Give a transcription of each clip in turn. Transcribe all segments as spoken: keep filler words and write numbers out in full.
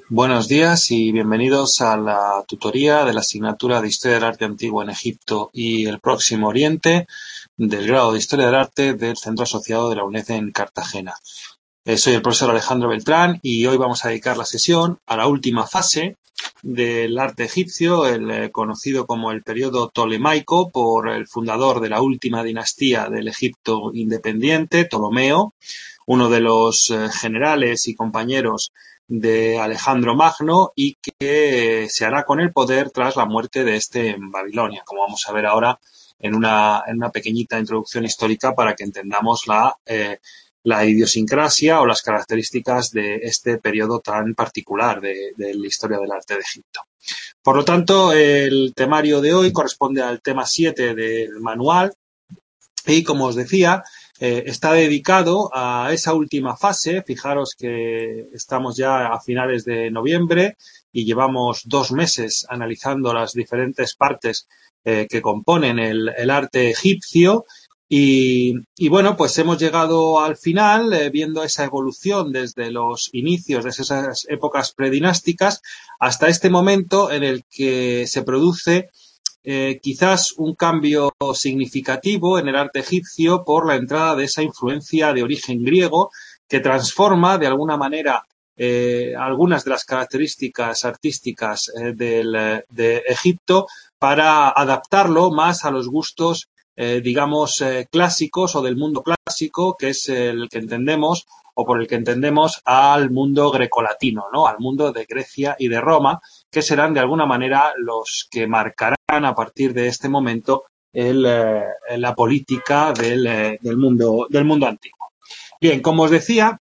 Buenos días y bienvenidos a la tutoría de la asignatura de Historia del Arte Antiguo en Egipto y el Próximo Oriente del grado de Historia del Arte del Centro Asociado de la UNED en Cartagena. Eh, soy el profesor Alejandro Beltrán y hoy vamos a dedicar la sesión a la última fase del arte egipcio, el eh, conocido como el periodo tolemaico por el fundador de la última dinastía del Egipto independiente, Ptolomeo, uno de los eh, generales y compañeros de Alejandro Magno y que eh, se hará con el poder tras la muerte de este en Babilonia, como vamos a ver ahora en una, en una pequeñita introducción histórica para que entendamos la, eh, la idiosincrasia o las características de este periodo tan particular de, de la historia del arte de Egipto. Por lo tanto, el temario de hoy corresponde al tema siete del manual y, como os decía, Eh, está dedicado a esa última fase. Fijaros que estamos ya a finales de noviembre y llevamos dos meses analizando las diferentes partes eh, que componen el, el arte egipcio y, y bueno, pues hemos llegado al final eh, viendo esa evolución desde los inicios de esas épocas predinásticas hasta este momento en el que se produce Eh, quizás un cambio significativo en el arte egipcio por la entrada de esa influencia de origen griego que transforma de alguna manera eh, algunas de las características artísticas eh, del, de Egipto para adaptarlo más a los gustos, eh, digamos, eh, clásicos o del mundo clásico, que es el que entendemos o por el que entendemos al mundo grecolatino, ¿no? Al mundo de Grecia y de Roma, que serán de alguna manera los que marcarán a partir de este momento el, eh, la política del, eh, del, mundo, del mundo antiguo. Bien, como os decía,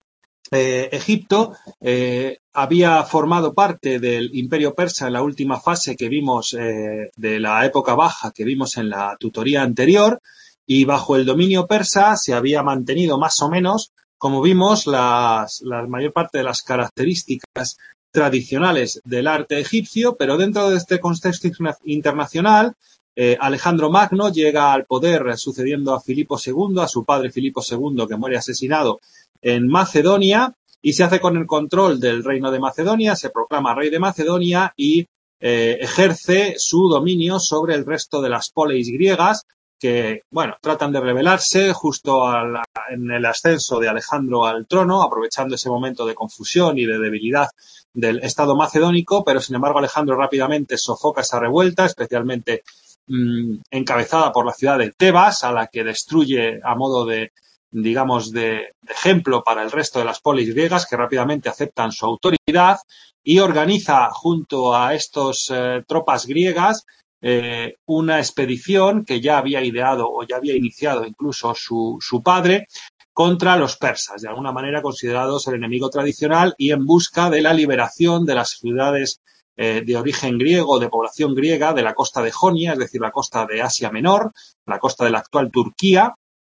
eh, Egipto eh, había formado parte del Imperio Persa en la última fase que vimos eh, de la época baja que vimos en la tutoría anterior y bajo el dominio persa se había mantenido más o menos, como vimos, las, la mayor parte de las características tradicionales del arte egipcio, pero dentro de este contexto internacional, eh, Alejandro Magno llega al poder sucediendo a Filipo segundo, a su padre Filipo segundo, que muere asesinado en Macedonia, y se hace con el control del reino de Macedonia, se proclama rey de Macedonia y eh, ejerce su dominio sobre el resto de las poleis griegas, que, bueno, tratan de rebelarse justo a la, en el ascenso de Alejandro al trono, aprovechando ese momento de confusión y de debilidad del Estado macedónico, pero sin embargo Alejandro rápidamente sofoca esa revuelta, especialmente mmm, encabezada por la ciudad de Tebas, a la que destruye a modo de, digamos, de, de ejemplo para el resto de las polis griegas, que rápidamente aceptan su autoridad y organiza junto a estos eh, tropas griegas Eh, una expedición que ya había ideado o ya había iniciado incluso su, su padre contra los persas, de alguna manera considerados el enemigo tradicional y en busca de la liberación de las ciudades eh, de origen griego, de población griega, de la costa de Jonia, es decir, la costa de Asia Menor, la costa de la actual Turquía,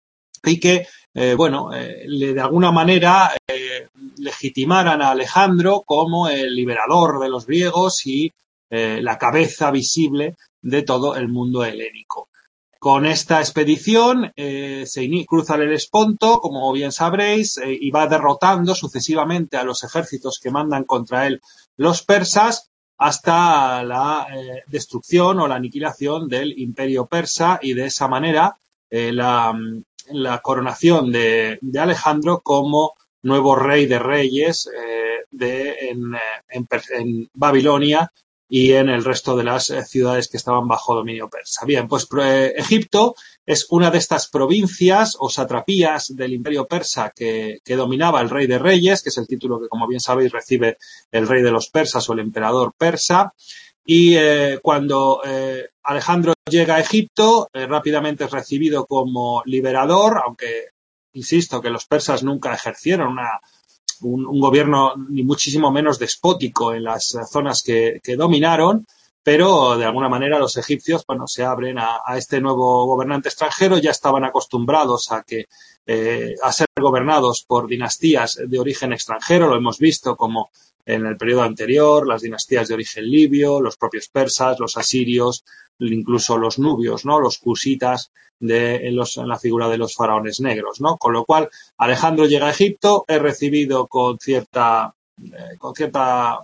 y que, eh, bueno, eh, le, de alguna manera eh, legitimaran a Alejandro como el liberador de los griegos y eh, la cabeza visible de todo el mundo helénico. Con esta expedición eh, se cruza el Helesponto, como bien sabréis, eh, y va derrotando sucesivamente a los ejércitos que mandan contra él los persas hasta la eh, destrucción o la aniquilación del imperio persa y de esa manera eh, la, la coronación de, de Alejandro como nuevo rey de reyes eh, de, en, en, en Babilonia y en el resto de las ciudades que estaban bajo dominio persa. Bien, pues eh, Egipto es una de estas provincias o satrapías del imperio persa que, que dominaba el rey de reyes, que es el título que, como bien sabéis, recibe el rey de los persas o el emperador persa. Y eh, cuando eh, Alejandro llega a Egipto, eh, rápidamente es recibido como liberador, aunque insisto que los persas nunca ejercieron una Un, un gobierno ni muchísimo menos despótico en las zonas que, que dominaron, pero de alguna manera los egipcios, bueno, se abren a, a este nuevo gobernante extranjero, ya estaban acostumbrados a que eh, a ser gobernados por dinastías de origen extranjero, lo hemos visto como en el periodo anterior, las dinastías de origen libio, los propios persas, los asirios, incluso los nubios, ¿no? Los cusitas de, en, los, en la figura de los faraones negros, ¿no? Con lo cual, Alejandro llega a Egipto, es recibido con cierta eh, con cierta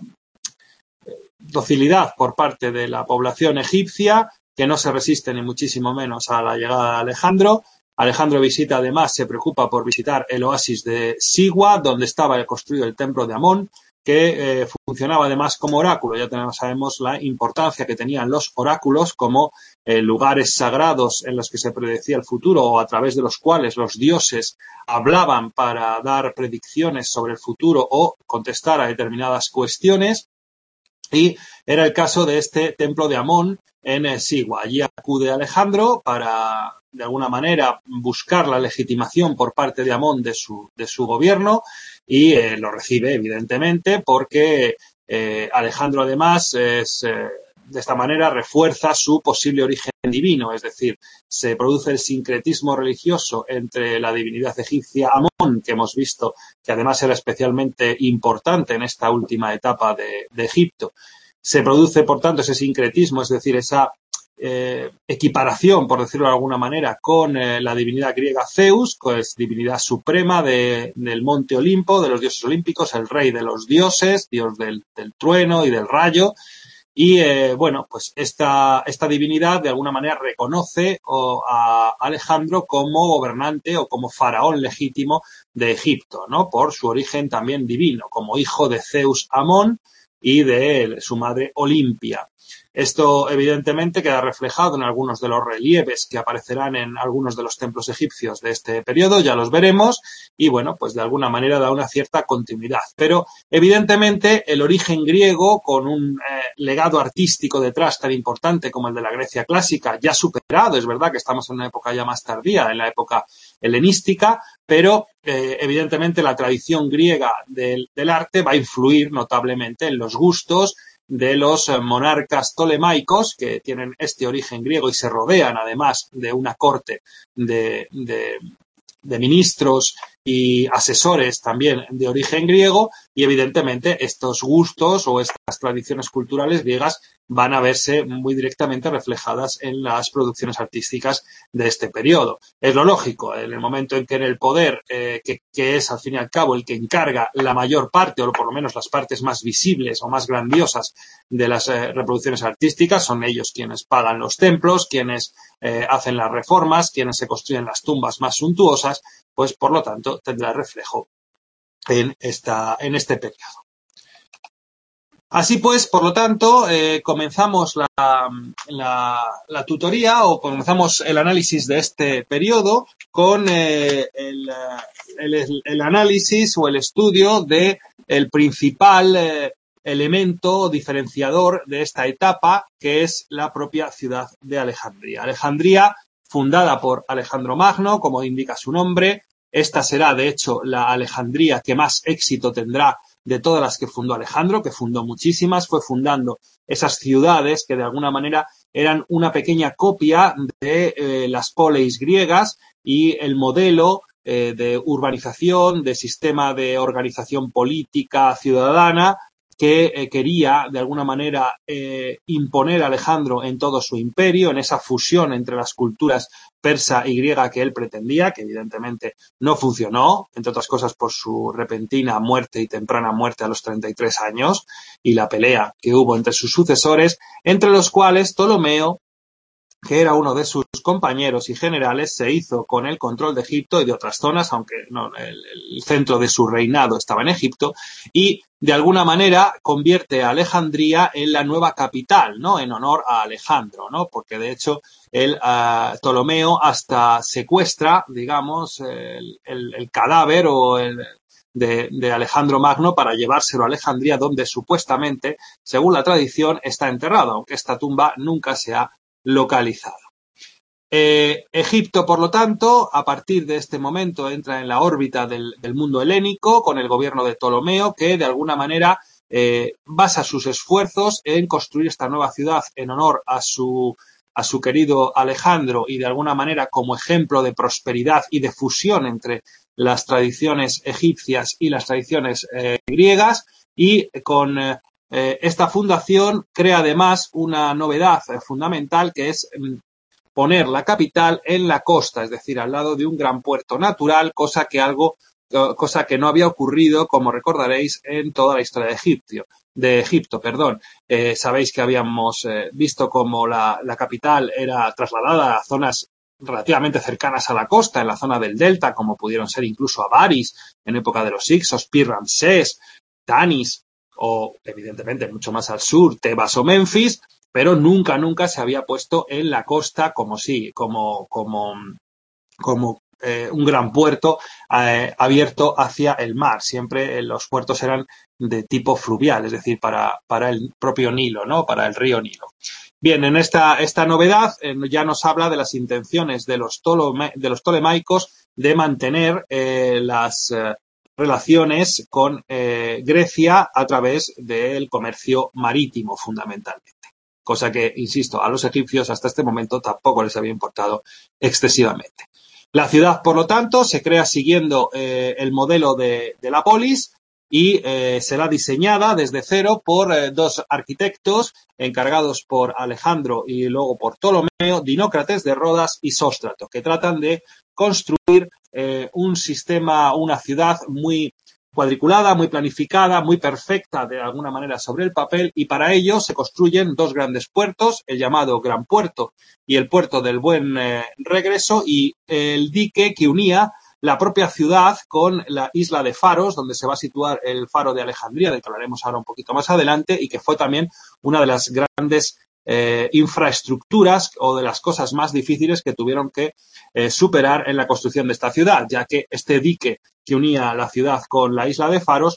docilidad por parte de la población egipcia, que no se resiste ni muchísimo menos a la llegada de Alejandro. Alejandro visita, además, se preocupa por visitar el oasis de Siwa, donde estaba construido el templo de Amón, que eh, funcionaba además como oráculo. Ya tenemos, sabemos la importancia que tenían los oráculos como eh, lugares sagrados en los que se predecía el futuro o a través de los cuales los dioses hablaban para dar predicciones sobre el futuro o contestar a determinadas cuestiones. Y era el caso de este templo de Amón en eh, Siwa. Allí acude Alejandro para, de alguna manera, buscar la legitimación por parte de Amón de su, de su gobierno y eh, lo recibe, evidentemente, porque eh, Alejandro, además, es, eh, de esta manera refuerza su posible origen divino, es decir, se produce el sincretismo religioso entre la divinidad egipcia Amón, que hemos visto que además era especialmente importante en esta última etapa de, de Egipto. Se produce, por tanto, ese sincretismo, es decir, esa eh, equiparación, por decirlo de alguna manera, con eh, la divinidad griega Zeus, que es divinidad suprema de, del monte Olimpo, de los dioses olímpicos, el rey de los dioses, dios del, del trueno y del rayo. Y, eh, bueno, pues esta, esta divinidad de alguna manera reconoce o, a Alejandro como gobernante o como faraón legítimo de Egipto, ¿no? Por su origen también divino, como hijo de Zeus Amón y de su madre Olimpia. Esto, evidentemente, queda reflejado en algunos de los relieves que aparecerán en algunos de los templos egipcios de este periodo, ya los veremos, y, bueno, pues de alguna manera da una cierta continuidad. Pero, evidentemente, el origen griego, con un eh, legado artístico detrás tan importante como el de la Grecia clásica, ya superado, es verdad que estamos en una época ya más tardía, en la época helenística, pero eh, evidentemente la tradición griega del, del arte va a influir notablemente en los gustos de los monarcas tolemaicos, que tienen este origen griego y se rodean además de una corte de, de, de ministros y asesores también de origen griego, y evidentemente estos gustos o estas tradiciones culturales griegas van a verse muy directamente reflejadas en las producciones artísticas de este periodo. Es lo lógico, en el momento en que en el poder, eh, que, que es al fin y al cabo el que encarga la mayor parte, o por lo menos las partes más visibles o más grandiosas de las eh, reproducciones artísticas, son ellos quienes pagan los templos, quienes eh, hacen las reformas, quienes se construyen las tumbas más suntuosas, pues por lo tanto tendrá reflejo en, esta, en este periodo. Así pues, por lo tanto, eh, comenzamos la, la, la tutoría o comenzamos el análisis de este periodo con eh, el, el, el análisis o el estudio de el principal eh, elemento diferenciador de esta etapa, que es la propia ciudad de Alejandría. Alejandría, fundada por Alejandro Magno, como indica su nombre. Esta será, de hecho, la Alejandría que más éxito tendrá de todas las que fundó Alejandro, que fundó muchísimas, fue fundando esas ciudades que de alguna manera eran una pequeña copia de eh, las poleis griegas y el modelo eh, de urbanización, de sistema de organización política ciudadana que eh, quería de alguna manera eh, imponer a Alejandro en todo su imperio, en esa fusión entre las culturas persa y griega que él pretendía, que evidentemente no funcionó, entre otras cosas por su repentina muerte y temprana muerte a los treinta y tres años y la pelea que hubo entre sus sucesores, entre los cuales Ptolomeo, que era uno de sus compañeros y generales, se hizo con el control de Egipto y de otras zonas, aunque no, el, el centro de su reinado estaba en Egipto, y de alguna manera convierte a Alejandría en la nueva capital, ¿no? En honor a Alejandro, ¿no? Porque de hecho el uh, Ptolomeo hasta secuestra, digamos, el, el, el cadáver o el De, de Alejandro Magno para llevárselo a Alejandría, donde supuestamente, según la tradición, está enterrado, aunque esta tumba nunca se ha localizado. Eh, Egipto, por lo tanto, a partir de este momento entra en la órbita del, del mundo helénico con el gobierno de Ptolomeo, que de alguna manera eh, basa sus esfuerzos en construir esta nueva ciudad en honor a su a su querido Alejandro y de alguna manera como ejemplo de prosperidad y de fusión entre las tradiciones egipcias y las tradiciones eh, griegas, y con eh, esta fundación crea además una novedad eh, fundamental, que es mm, poner la capital en la costa, es decir, al lado de un gran puerto natural, cosa que algo cosa que no había ocurrido, como recordaréis, en toda la historia de Egipto. De Egipto, perdón. Eh, sabéis que habíamos eh, visto cómo la, la capital era trasladada a zonas relativamente cercanas a la costa, en la zona del delta, como pudieron ser incluso Avaris, en época de los Hyksos, Pi-Ramsés, Tanis, o evidentemente mucho más al sur, Tebas o Memphis, pero nunca, nunca se había puesto en la costa como sí, como, como, como eh, un gran puerto eh, abierto hacia el mar. Siempre eh, los puertos eran de tipo fluvial, es decir, para, para el propio Nilo, ¿no? Para el río Nilo. Bien, en esta, esta novedad eh, ya nos habla de las intenciones de los, tolome, de los tolemaicos de mantener eh, las eh, relaciones con eh, Grecia a través del comercio marítimo, fundamentalmente. Cosa que, insisto, a los egipcios hasta este momento tampoco les había importado excesivamente. La ciudad, por lo tanto, se crea siguiendo eh, el modelo de, de la polis y eh, será diseñada desde cero por eh, dos arquitectos encargados por Alejandro y luego por Ptolomeo, Dinócrates de Rodas y Sóstrato, que tratan de construir eh, un sistema, una ciudad muy cuadriculada, muy planificada, muy perfecta de alguna manera sobre el papel, y para ello se construyen dos grandes puertos, el llamado Gran Puerto y el Puerto del Buen eh, Regreso, y el dique que unía la propia ciudad con la isla de Faros, donde se va a situar el faro de Alejandría, del que hablaremos ahora un poquito más adelante, y que fue también una de las grandes eh, infraestructuras o de las cosas más difíciles que tuvieron que eh, superar en la construcción de esta ciudad, ya que este dique que unía la ciudad con la isla de Faros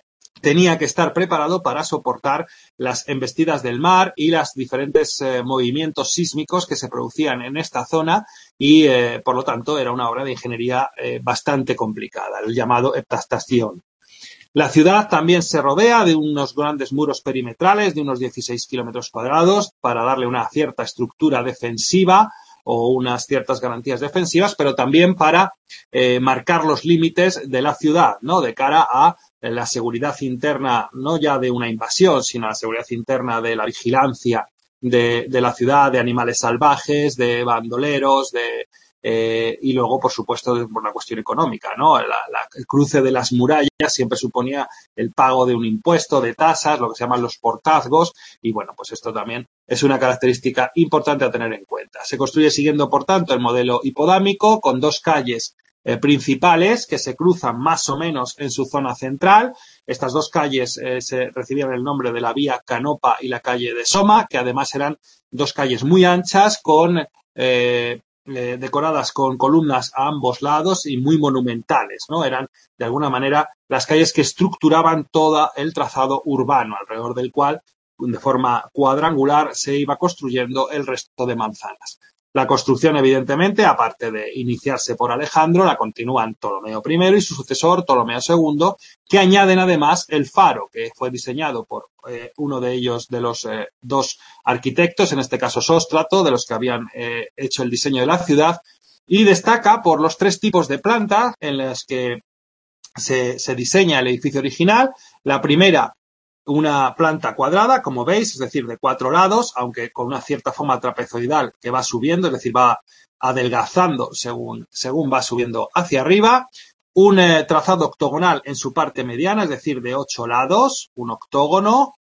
tenía que estar preparado para soportar las embestidas del mar y los diferentes eh, movimientos sísmicos que se producían en esta zona y, eh, por lo tanto, era una obra de ingeniería eh, bastante complicada, el llamado heptastación. La ciudad también se rodea de unos grandes muros perimetrales de unos dieciséis kilómetros cuadrados para darle una cierta estructura defensiva o unas ciertas garantías defensivas, pero también para eh, marcar los límites de la ciudad, ¿no? De cara a la seguridad interna, no ya de una invasión, sino la seguridad interna de la vigilancia de, de la ciudad, de animales salvajes, de bandoleros, de eh, y luego, por supuesto, por una cuestión económica, ¿no? La, la, el cruce de las murallas siempre suponía el pago de un impuesto, de tasas, lo que se llaman los portazgos, y bueno, pues esto también es una característica importante a tener en cuenta. Se construye siguiendo, por tanto, el modelo hipodámico, con dos calles eh, principales que se cruzan más o menos en su zona central. Estas dos calles eh, se recibían el nombre de la vía Canopa y la calle de Soma, que además eran dos calles muy anchas con eh, Eh, decoradas con columnas a ambos lados y muy monumentales, ¿no? Eran, de alguna manera, las calles que estructuraban todo el trazado urbano, alrededor del cual, de forma cuadrangular, se iba construyendo el resto de manzanas. La construcción, evidentemente, aparte de iniciarse por Alejandro, la continúan Ptolomeo primero y su sucesor, Ptolomeo segundo, que añaden además el faro, que fue diseñado por eh, uno de ellos, de los eh, dos arquitectos, en este caso Sóstrato, de los que habían eh, hecho el diseño de la ciudad, y destaca por los tres tipos de planta en las que se, se diseña el edificio original. La primera, una planta cuadrada, como veis, es decir, de cuatro lados, aunque con una cierta forma trapezoidal que va subiendo, es decir, va adelgazando según, según va subiendo hacia arriba. Un eh, trazado octogonal en su parte mediana, es decir, de ocho lados, un octógono.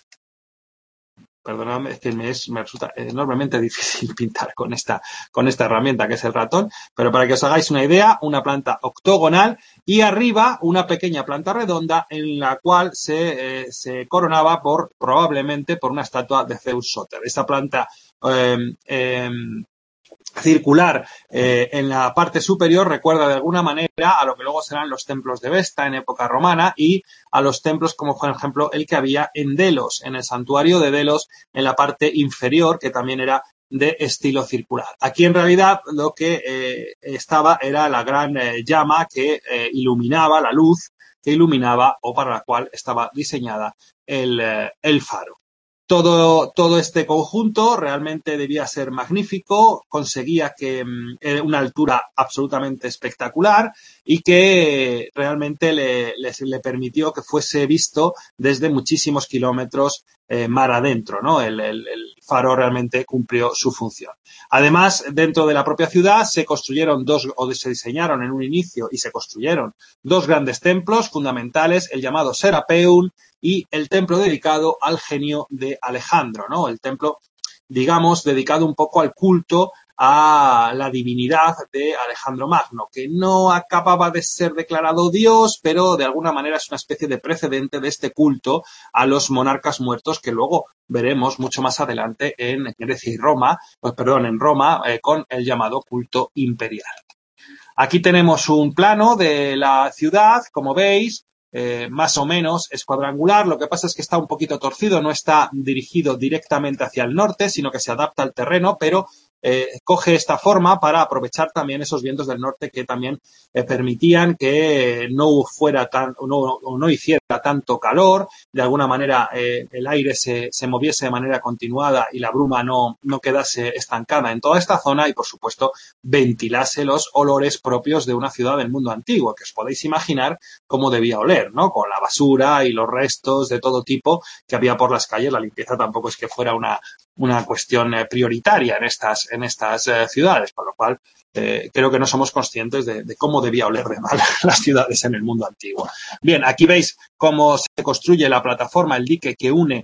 Perdonadme, es que me, es, me resulta enormemente difícil pintar con esta, con esta herramienta que es el ratón, pero para que os hagáis una idea, una planta octogonal y arriba una pequeña planta redonda en la cual se, eh, se coronaba por, probablemente por una estatua de Zeus Soter. Esta planta eh, eh, circular eh, en la parte superior recuerda de alguna manera a lo que luego serán los templos de Vesta en época romana y a los templos como por ejemplo el que había en Delos, en el santuario de Delos en la parte inferior, que también era de estilo circular. Aquí en realidad lo que eh, estaba era la gran eh, llama que eh, iluminaba, la luz que iluminaba o para la cual estaba diseñada el, eh, el faro. Todo, todo este conjunto realmente debía ser magnífico, conseguía que eh, una altura absolutamente espectacular y que realmente le, le, le permitió que fuese visto desde muchísimos kilómetros eh, mar adentro, ¿no? El, el, el faro realmente cumplió su función. Además, dentro de la propia ciudad se construyeron dos, o se diseñaron en un inicio y se construyeron dos grandes templos fundamentales, el llamado Serapeum y el templo dedicado al genio de Alejandro, ¿no? El templo, digamos, dedicado un poco al culto a la divinidad de Alejandro Magno, que no acababa de ser declarado Dios, pero de alguna manera es una especie de precedente de este culto a los monarcas muertos que luego veremos mucho más adelante en Grecia y Roma, pues perdón, en Roma, eh, con el llamado culto imperial. Aquí tenemos un plano de la ciudad, como veis, eh, más o menos es cuadrangular, lo que pasa es que está un poquito torcido, no está dirigido directamente hacia el norte, sino que se adapta al terreno, pero eh, coge esta forma para aprovechar también esos vientos del norte que también eh, permitían que no fuera tan, o no, o no hiciera tanto calor, de alguna manera eh, el aire se, se moviese de manera continuada y la bruma no, no quedase estancada en toda esta zona y, por supuesto, ventilase los olores propios de una ciudad del mundo antiguo, que os podéis imaginar cómo debía oler, ¿no? Con la basura y los restos de todo tipo que había por las calles. La limpieza tampoco es que fuera una, una cuestión eh, prioritaria en estas, en estas eh, ciudades, por lo cual eh, creo que no somos conscientes de, de cómo debía oler de mal las ciudades en el mundo antiguo. Bien, aquí veis cómo se construye la plataforma, el dique que une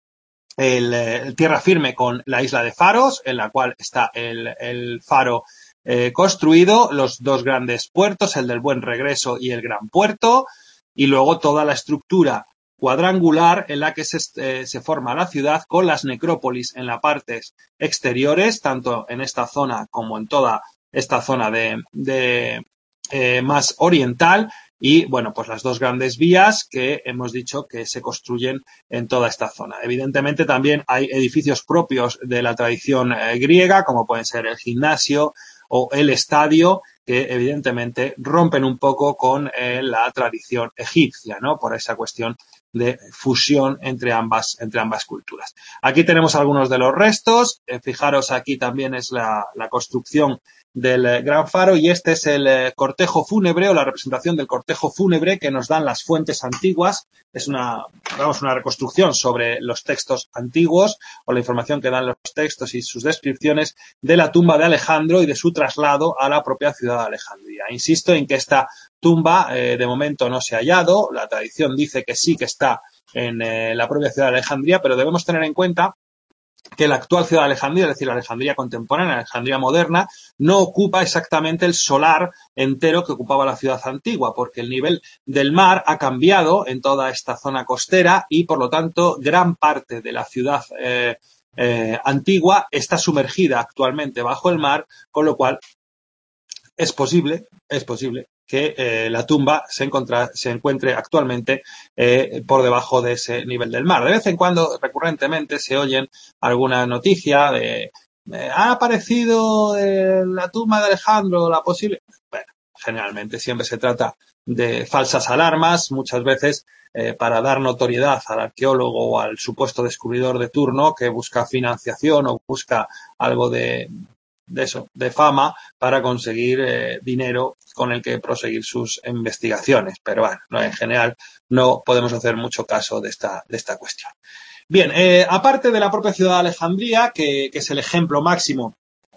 el, el tierra firme con la isla de Faros, en la cual está el, el faro eh, construido, los dos grandes puertos, el del Buen Regreso y el Gran Puerto, y luego toda la estructura cuadrangular en la que se, eh, se forma la ciudad con las necrópolis en las partes exteriores, tanto en esta zona como en toda esta zona de, de eh, más oriental, y, bueno, pues las dos grandes vías que hemos dicho que se construyen en toda esta zona. Evidentemente también hay edificios propios de la tradición eh, griega, como pueden ser el gimnasio o el estadio, que evidentemente rompen un poco con eh, la tradición egipcia, ¿no? Por esa cuestión de fusión entre ambas, entre ambas culturas. Aquí tenemos algunos de los restos. Eh, fijaros, aquí también es la, la construcción del eh, Gran Faro, y este es el eh, cortejo fúnebre o la representación del cortejo fúnebre que nos dan las fuentes antiguas. Es una, vamos, una reconstrucción sobre los textos antiguos o la información que dan los textos y sus descripciones de la tumba de Alejandro y de su traslado a la propia ciudad de Alejandría. Insisto en que esta tumba eh, de momento no se ha hallado. La tradición dice que sí que está en eh, la propia ciudad de Alejandría, pero debemos tener en cuenta que la actual ciudad de Alejandría, es decir, la Alejandría contemporánea, la Alejandría moderna, no ocupa exactamente el solar entero que ocupaba la ciudad antigua, porque el nivel del mar ha cambiado en toda esta zona costera y, por lo tanto, gran parte de la ciudad eh, eh, antigua está sumergida actualmente bajo el mar, con lo cual es posible, es posible que eh, la tumba se, encontra, se encuentre actualmente eh, por debajo de ese nivel del mar. De vez en cuando, recurrentemente, se oyen alguna noticia de eh, ha aparecido eh, la tumba de Alejandro, la posible... Bueno, generalmente siempre se trata de falsas alarmas, muchas veces eh, para dar notoriedad al arqueólogo o al supuesto descubridor de turno que busca financiación o busca algo de... de eso, de fama, para conseguir eh, dinero con el que proseguir sus investigaciones. Pero bueno, no, en general no podemos hacer mucho caso de esta, de esta cuestión. Bien, eh, aparte de la propia ciudad de Alejandría, que, que es el ejemplo máximo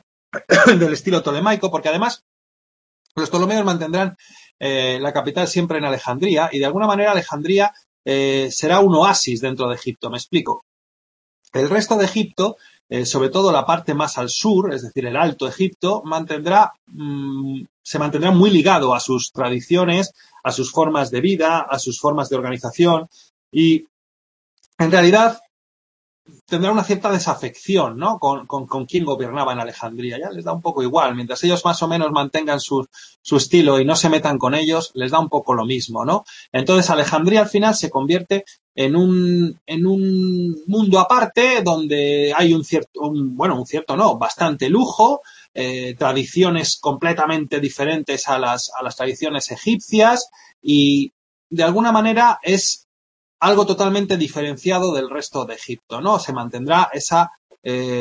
del estilo tolemaico, porque además los ptolomeos mantendrán eh, la capital siempre en Alejandría, y de alguna manera Alejandría eh, será un oasis dentro de Egipto. Me explico. El resto de Egipto, eh, sobre todo la parte más al sur, es decir, el Alto Egipto, mantendrá, mmm, se mantendrá muy ligado a sus tradiciones, a sus formas de vida, a sus formas de organización, y en realidad tendrá una cierta desafección, ¿no? Con, con, con quién gobernaba en Alejandría. Ya les da un poco igual. Mientras ellos más o menos mantengan su, su estilo y no se metan con ellos, les da un poco lo mismo, ¿no? Entonces Alejandría al final se convierte en un, en un mundo aparte donde hay un cierto, un, bueno, un cierto no, bastante lujo, eh, tradiciones completamente diferentes a las, a las tradiciones egipcias, y de alguna manera es algo totalmente diferenciado del resto de Egipto, ¿no? Se mantendrá esa, eh,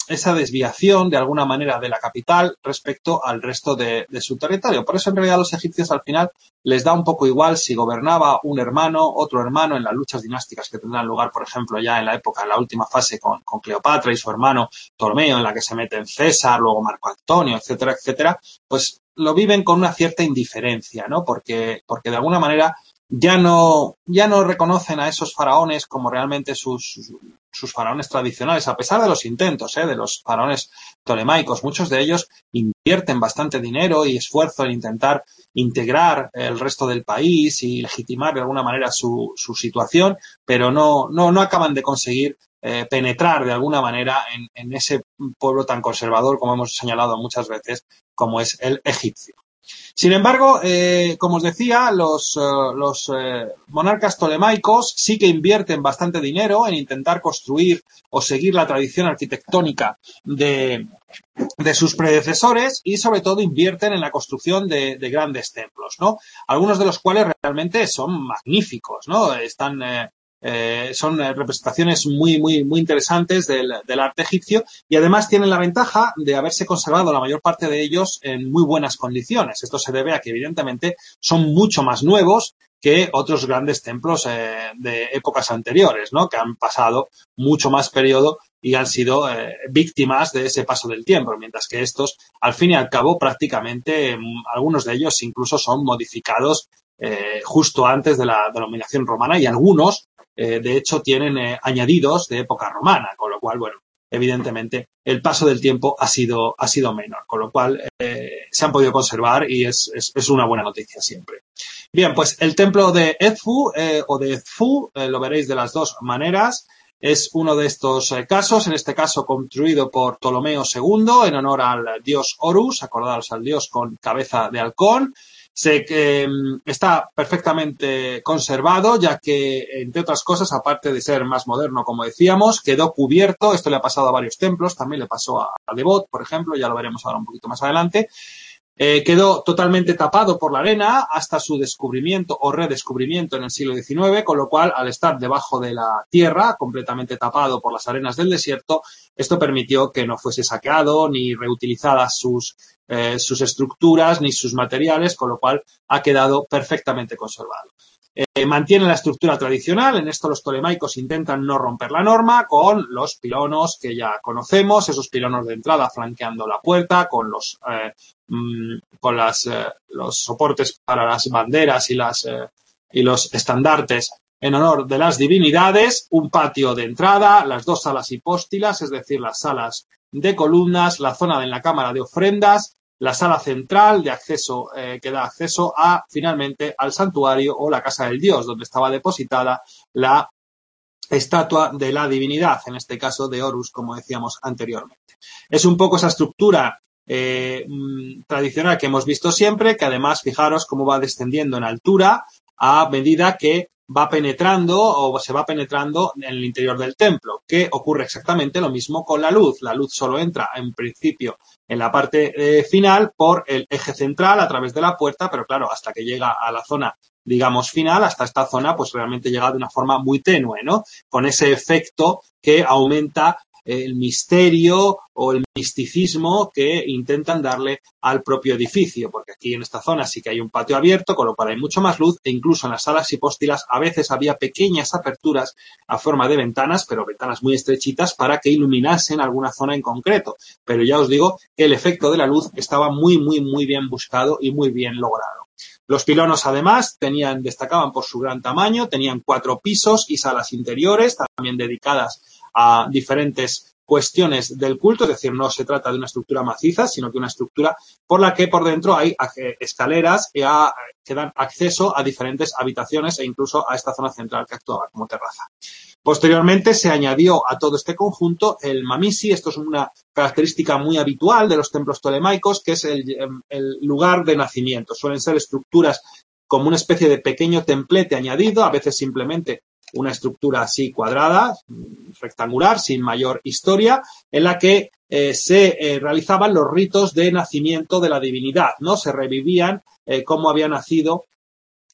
esa desviación de alguna manera de la capital respecto al resto de, de su territorio. Por eso en realidad a los egipcios al final les da un poco igual si gobernaba un hermano, otro hermano en las luchas dinásticas que tendrán lugar, por ejemplo, ya en la época, en la última fase con, con Cleopatra y su hermano Ptolomeo, en la que se meten César, luego Marco Antonio, etcétera, etcétera, pues lo viven con una cierta indiferencia, ¿no? Porque, porque de alguna manera ya no, ya no reconocen a esos faraones como realmente sus, sus faraones tradicionales, a pesar de los intentos, ¿eh? de los faraones ptolemaicos. Muchos de ellos invierten bastante dinero y esfuerzo en intentar integrar el resto del país y legitimar de alguna manera su, su situación, pero no, no, no acaban de conseguir eh, penetrar de alguna manera en, en ese pueblo tan conservador, como hemos señalado muchas veces, como es el egipcio. Sin embargo, eh, como os decía, los, uh, los eh, monarcas ptolemaicos sí que invierten bastante dinero en intentar construir o seguir la tradición arquitectónica de, de sus predecesores y sobre todo invierten en la construcción de, de grandes templos, ¿no? Algunos de los cuales realmente son magníficos, ¿no? Están eh, Eh, son representaciones muy, muy, muy interesantes del, del arte egipcio y además tienen la ventaja de haberse conservado la mayor parte de ellos en muy buenas condiciones. Esto se debe a que evidentemente son mucho más nuevos que otros grandes templos eh, de épocas anteriores, ¿no? Que han pasado mucho más periodo y han sido eh, víctimas de ese paso del tiempo, mientras que estos, al fin y al cabo, prácticamente algunos de ellos incluso son modificados eh, justo antes de la denominación romana y algunos Eh, de hecho, tienen eh, añadidos de época romana, con lo cual, bueno, evidentemente el paso del tiempo ha sido, ha sido menor, con lo cual eh, se han podido conservar y es, es, es una buena noticia siempre. Bien, pues el templo de Edfu eh, o de Edfu, eh, lo veréis de las dos maneras, es uno de estos eh, casos, en este caso construido por Ptolomeo segundo en honor al dios Horus, acordaos al dios con cabeza de halcón. Se, eh, está perfectamente conservado, ya que, entre otras cosas, aparte de ser más moderno, como decíamos, quedó cubierto. Esto le ha pasado a varios templos, también le pasó a, a Devot, por ejemplo, ya lo veremos ahora un poquito más adelante. Eh, quedó totalmente tapado por la arena hasta su descubrimiento o redescubrimiento en el siglo diecinueve, con lo cual, al estar debajo de la tierra, completamente tapado por las arenas del desierto, esto permitió que no fuese saqueado ni reutilizadas sus, eh, sus estructuras ni sus materiales, con lo cual ha quedado perfectamente conservado. Eh, mantiene la estructura tradicional, en esto los ptolemaicos intentan no romper la norma con los pilonos que ya conocemos, esos pilonos de entrada flanqueando la puerta, con los, eh, mmm, con las, eh, los soportes para las banderas y, las, eh, y los estandartes en honor de las divinidades, un patio de entrada, las dos salas hipóstilas, es decir, las salas de columnas, la zona en la cámara de ofrendas, la sala central de acceso eh, que da acceso a finalmente al santuario o la casa del dios, donde estaba depositada la estatua de la divinidad, en este caso de Horus, como decíamos anteriormente. Es un poco esa estructura eh, tradicional que hemos visto siempre, que además, fijaros cómo va descendiendo en altura a medida que va penetrando o se va penetrando en el interior del templo, que ocurre exactamente lo mismo con la luz. La luz solo entra, en principio, en la parte eh, final por el eje central a través de la puerta, pero claro, hasta que llega a la zona, digamos, final, hasta esta zona, pues realmente llega de una forma muy tenue, ¿no? Con ese efecto que aumenta el misterio o el misticismo que intentan darle al propio edificio, porque aquí en esta zona sí que hay un patio abierto, con lo cual hay mucho más luz, e incluso en las salas hipóstilas a veces había pequeñas aperturas a forma de ventanas, pero ventanas muy estrechitas para que iluminasen alguna zona en concreto. Pero ya os digo que el efecto de la luz estaba muy, muy, muy bien buscado y muy bien logrado. Los pilonos, además, tenían, destacaban por su gran tamaño, tenían cuatro pisos y salas interiores, también dedicadas a diferentes cuestiones del culto, es decir, no se trata de una estructura maciza, sino que una estructura por la que por dentro hay escaleras que, a, que dan acceso a diferentes habitaciones e incluso a esta zona central que actuaba como terraza. Posteriormente se añadió a todo este conjunto el mamisi. Esto es una característica muy habitual de los templos ptolemaicos, que es el, el lugar de nacimiento. Suelen ser estructuras como una especie de pequeño templete añadido, a veces simplemente una estructura así cuadrada, rectangular, sin mayor historia, en la que eh, se eh, realizaban los ritos de nacimiento de la divinidad, ¿no? Se revivían eh, cómo había nacido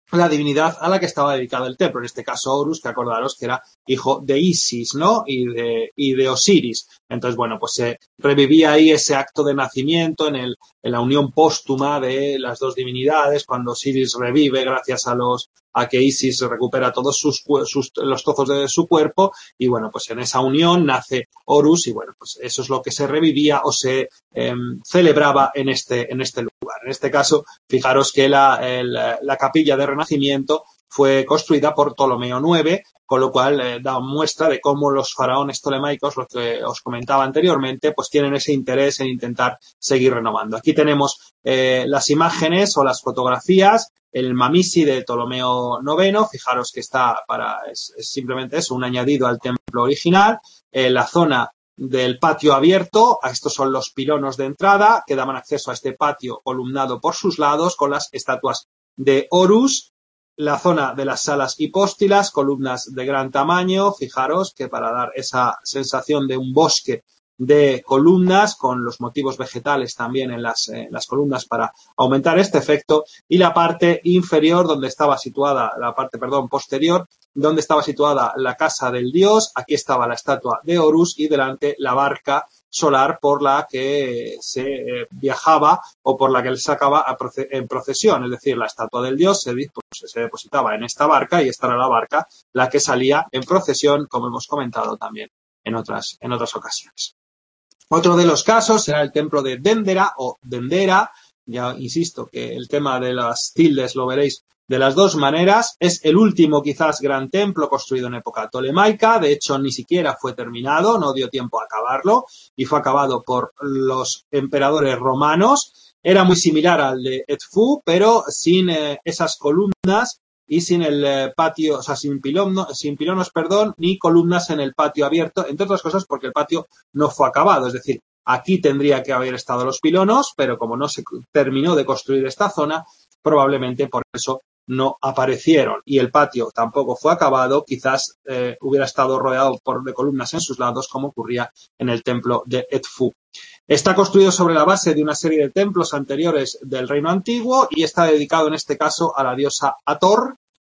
la divinidad a la que estaba dedicado el templo, en este caso Horus, que acordaros que era hijo de Isis, ¿no? Y de, y de Osiris. Entonces, bueno, pues se revivía ahí ese acto de nacimiento en, el, en la unión póstuma de las dos divinidades, cuando Osiris revive gracias a los a que Isis recupera todos sus, sus los trozos de su cuerpo, y bueno, pues en esa unión nace Horus, y bueno, pues eso es lo que se revivía o se eh, celebraba en este, en este lugar. En este caso, fijaros que la, el, la capilla de Renacimiento fue construida por Ptolomeo noveno, con lo cual eh, da muestra de cómo los faraones ptolemaicos, lo que os comentaba anteriormente, pues tienen ese interés en intentar seguir renovando. Aquí tenemos eh, las imágenes o las fotografías, el Mamisi de Ptolomeo noveno, fijaros que está para, es, es simplemente eso, un añadido al templo original, eh, la zona del patio abierto, estos son los pilonos de entrada que daban acceso a este patio columnado por sus lados con las estatuas de Horus, la zona de las salas hipóstilas, columnas de gran tamaño, fijaros que para dar esa sensación de un bosque de columnas con los motivos vegetales también en las, eh, las columnas para aumentar este efecto, y la parte inferior donde estaba situada, la parte, perdón, posterior, donde estaba situada la casa del dios, aquí estaba la estatua de Horus y delante la barca solar por la que se eh, viajaba o por la que se sacaba a proce- en procesión, es decir, la estatua del dios se, pues, se depositaba en esta barca y esta era la barca la que salía en procesión, como hemos comentado también en otras, en otras ocasiones. Otro de los casos será el templo de Dendera o Dendera, ya insisto que el tema de las tildes lo veréis de las dos maneras, es el último quizás gran templo construido en época tolemaica, de hecho ni siquiera fue terminado, no dio tiempo a acabarlo y fue acabado por los emperadores romanos, era muy similar al de Edfu, pero sin eh, esas columnas y sin el eh, patio, o sea, sin, pilón, sin pilonos, perdón, ni columnas en el patio abierto, entre otras cosas porque el patio no fue acabado, es decir, aquí tendría que haber estado los pilonos, pero como no se terminó de construir esta zona, probablemente por eso no aparecieron y el patio tampoco fue acabado, quizás eh, hubiera estado rodeado por de columnas en sus lados como ocurría en el templo de Edfu. Está construido sobre la base de una serie de templos anteriores del reino antiguo y está dedicado en este caso a la diosa Hathor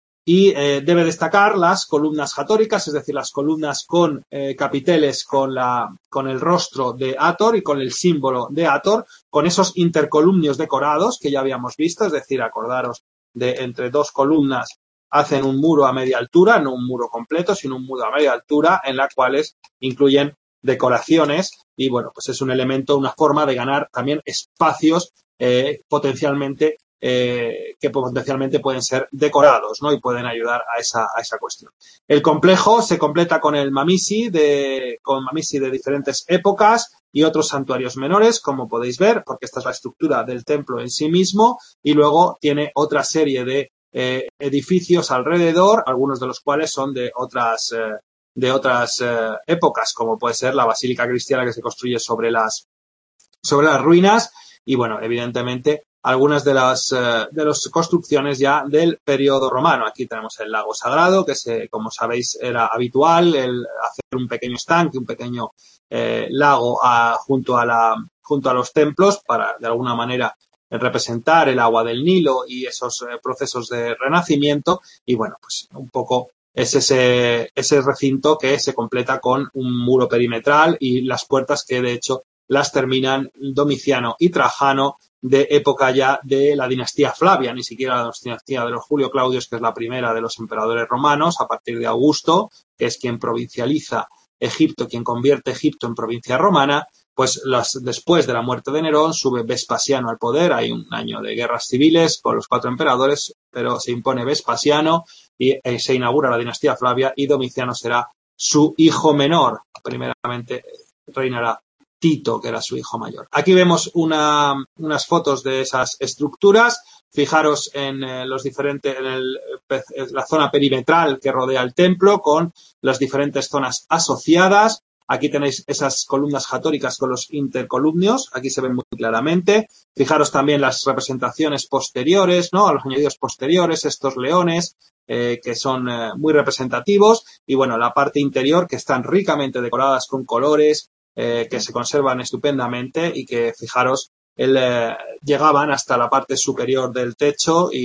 y eh, debe destacar las columnas hatóricas, es decir, las columnas con eh, capiteles con, la, con el rostro de Hathor y con el símbolo de Hathor, con esos intercolumnios decorados que ya habíamos visto, es decir, acordaros de entre dos columnas hacen un muro a media altura, no un muro completo, sino un muro a media altura, en la cuales incluyen decoraciones y, bueno, pues es un elemento, una forma de ganar también espacios eh, potencialmente eh, que potencialmente pueden ser decorados, ¿no? Y pueden ayudar a esa, a esa cuestión. El complejo se completa con el Mamisi de, con Mamisi de diferentes épocas y otros santuarios menores, como podéis ver, porque esta es la estructura del templo en sí mismo, y luego tiene otra serie de eh, edificios alrededor, algunos de los cuales son de otras, eh, de otras eh, épocas, como puede ser la basílica cristiana que se construye sobre las, sobre las ruinas, y bueno, evidentemente algunas de las, eh, de las construcciones ya del periodo romano. Aquí tenemos el lago sagrado, que se, como sabéis era habitual el hacer un pequeño estanque, un pequeño eh, lago a, junto, a la, junto a los templos para de alguna manera representar el agua del Nilo y esos eh, procesos de renacimiento. Y bueno, pues un poco es ese, ese recinto que se completa con un muro perimetral y las puertas que de hecho las terminan Domiciano y Trajano de época ya de la dinastía Flavia, ni siquiera la dinastía de los Julio Claudios, que es la primera de los emperadores romanos, a partir de Augusto, que es quien provincializa Egipto, quien convierte Egipto en provincia romana, pues las, después de la muerte de Nerón sube Vespasiano al poder, hay un año de guerras civiles con los cuatro emperadores, pero se impone Vespasiano y eh, se inaugura la dinastía Flavia y Domiciano será su hijo menor, primeramente reinará Tito, que era su hijo mayor. Aquí vemos una, unas fotos de esas estructuras. Fijaros en eh, los diferentes, en el, la zona perimetral que rodea el templo con las diferentes zonas asociadas. Aquí tenéis esas columnas hatóricas con los intercolumnios. Aquí se ven muy claramente. Fijaros también las representaciones posteriores, ¿no? A los añadidos posteriores, estos leones, eh, que son eh, muy representativos. Y bueno, la parte interior que están ricamente decoradas con colores, Eh, que se conservan estupendamente y que, fijaros, el, eh, llegaban hasta la parte superior del techo y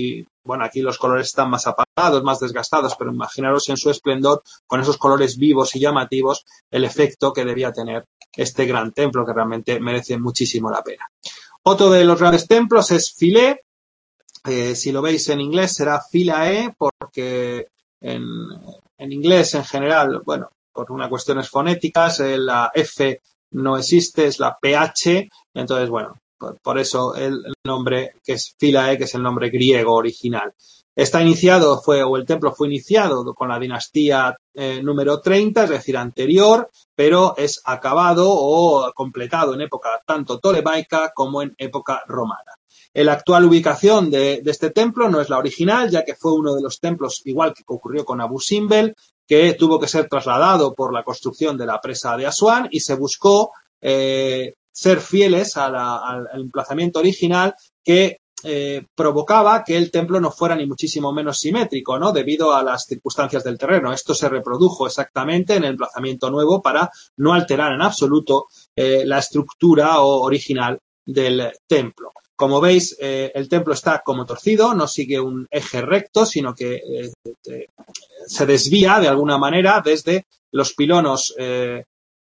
bueno, aquí los colores están más apagados, más desgastados, pero imaginaros en su esplendor, con esos colores vivos y llamativos, el efecto que debía tener este gran templo, que realmente merece muchísimo la pena. Otro de los grandes templos es Philae. Eh, si lo veis en inglés será Philae, porque en, en inglés en general, bueno, por unas cuestiones fonéticas, eh, la F no existe, es la P H, entonces, bueno, por, por eso el, el nombre que es Philae, que es el nombre griego original. Está iniciado, fue, o el templo fue iniciado con la dinastía eh, número treinta, es decir, anterior, pero es acabado o completado en época tanto tolemaica como en época romana. La actual ubicación de, de este templo no es la original, ya que fue uno de los templos, igual que ocurrió con Abu Simbel, que tuvo que ser trasladado por la construcción de la presa de Asuán y se buscó eh, ser fieles a la, al, al emplazamiento original que eh, provocaba que el templo no fuera ni muchísimo menos simétrico, ¿no? Debido a las circunstancias del terreno. Esto se reprodujo exactamente en el emplazamiento nuevo para no alterar en absoluto eh, la estructura o original del templo. Como veis, eh, el templo está como torcido, no sigue un eje recto, sino que eh, eh, se desvía de alguna manera desde los pilonos, eh,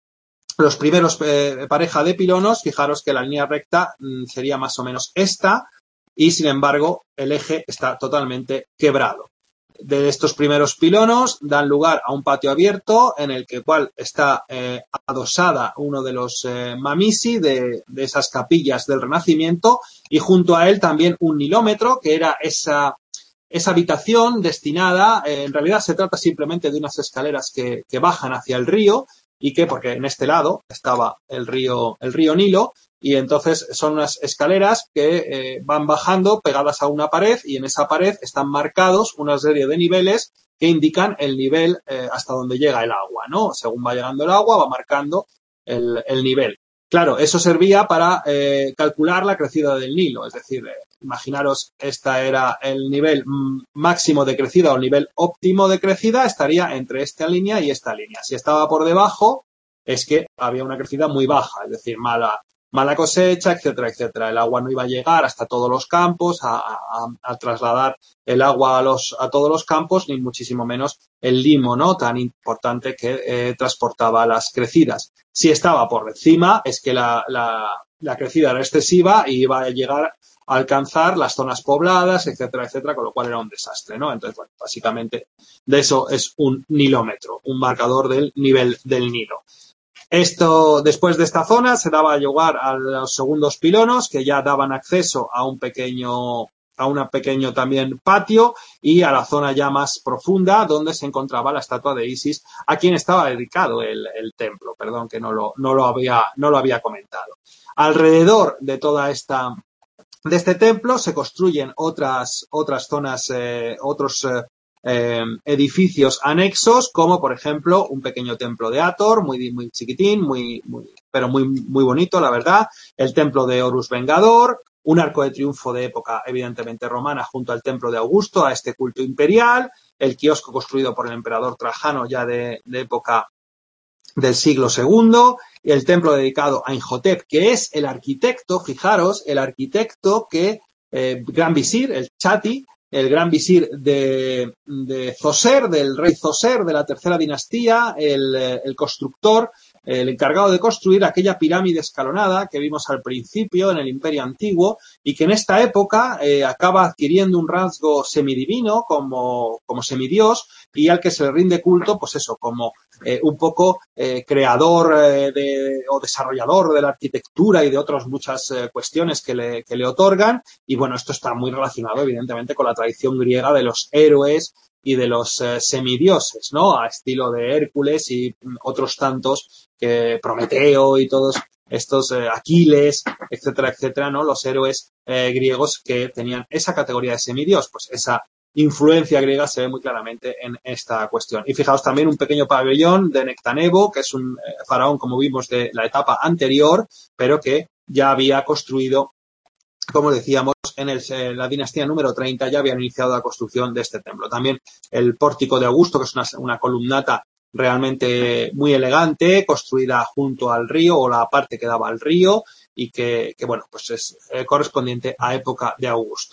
los primeros eh, pareja de pilonos. Fijaros que la línea recta mm, sería más o menos esta y, sin embargo, el eje está totalmente quebrado. De estos primeros pilonos dan lugar a un patio abierto en el que cual está eh, adosada uno de los eh, mamisi de, de esas capillas del Renacimiento y junto a él también un nilómetro que era esa, esa habitación destinada, eh, en realidad se trata simplemente de unas escaleras que, que bajan hacia el río y que, porque en este lado estaba el río, el río Nilo, y entonces son unas escaleras que eh, van bajando pegadas a una pared y en esa pared están marcados una serie de niveles que indican el nivel eh, hasta donde llega el agua, ¿no? Según va llegando el agua va marcando el, el nivel. Claro, eso servía para eh, calcular la crecida del Nilo, es decir, eh, imaginaros, este era el nivel máximo de crecida o el nivel óptimo de crecida, estaría entre esta línea y esta línea. Si estaba por debajo, es que había una crecida muy baja, es decir, mala, mala cosecha, etcétera, etcétera. El agua no iba a llegar hasta todos los campos, a, a, a trasladar el agua a, los, a todos los campos, ni muchísimo menos el limo, ¿no? Tan importante que eh, transportaba las crecidas. Si estaba por encima, es que la, la, la crecida era excesiva y iba a llegar a alcanzar las zonas pobladas, etcétera, etcétera, con lo cual era un desastre, ¿no? Entonces, bueno, básicamente de eso es un nilómetro, un marcador del nivel del Nilo. Esto, después de esta zona, se daba lugar a los segundos pilonos, que ya daban acceso a un pequeño, a un pequeño también patio y a la zona ya más profunda, donde se encontraba la estatua de Isis, a quien estaba dedicado el, el templo. Perdón, que no lo, no lo había, no lo había comentado. Alrededor de toda esta, de este templo se construyen otras, otras zonas, eh, otros, eh, Eh, edificios anexos, como por ejemplo un pequeño templo de Hathor, muy, muy chiquitín, muy, muy, pero muy, muy bonito, la verdad, el templo de Horus Vengador, un arco de triunfo de época evidentemente romana junto al templo de Augusto, a este culto imperial, el kiosco construido por el emperador Trajano ya de, de época del siglo segundo, y el templo dedicado a Imhotep, que es el arquitecto, fijaros, el arquitecto que eh, Gran Visir, el Chati, el gran visir de, de Zoser, del rey Zoser de la tercera dinastía, el, el constructor, el encargado de construir aquella pirámide escalonada que vimos al principio en el Imperio Antiguo y que en esta época eh, acaba adquiriendo un rasgo semidivino como, como semidios y al que se le rinde culto, pues eso, como eh, un poco eh, creador eh, de, o desarrollador de la arquitectura y de otras muchas eh, cuestiones que le, que le otorgan. Y bueno, esto está muy relacionado evidentemente con la tradición griega de los héroes y de los eh, semidioses, ¿no? A estilo de Hércules y otros tantos, que Prometeo y todos estos eh, Aquiles, etcétera, etcétera, ¿no? Los héroes eh, griegos que tenían esa categoría de semidios, pues esa influencia griega se ve muy claramente en esta cuestión. Y fijaos también un pequeño pabellón de Nectanebo, que es un eh, faraón, como vimos, de la etapa anterior, pero que ya había construido, como decíamos, en, el, en la dinastía número treinta ya habían iniciado la construcción de este templo. También el pórtico de Augusto, que es una, una columnata realmente muy elegante, construida junto al río o la parte que daba al río y que, que bueno, pues es eh, correspondiente a época de Augusto.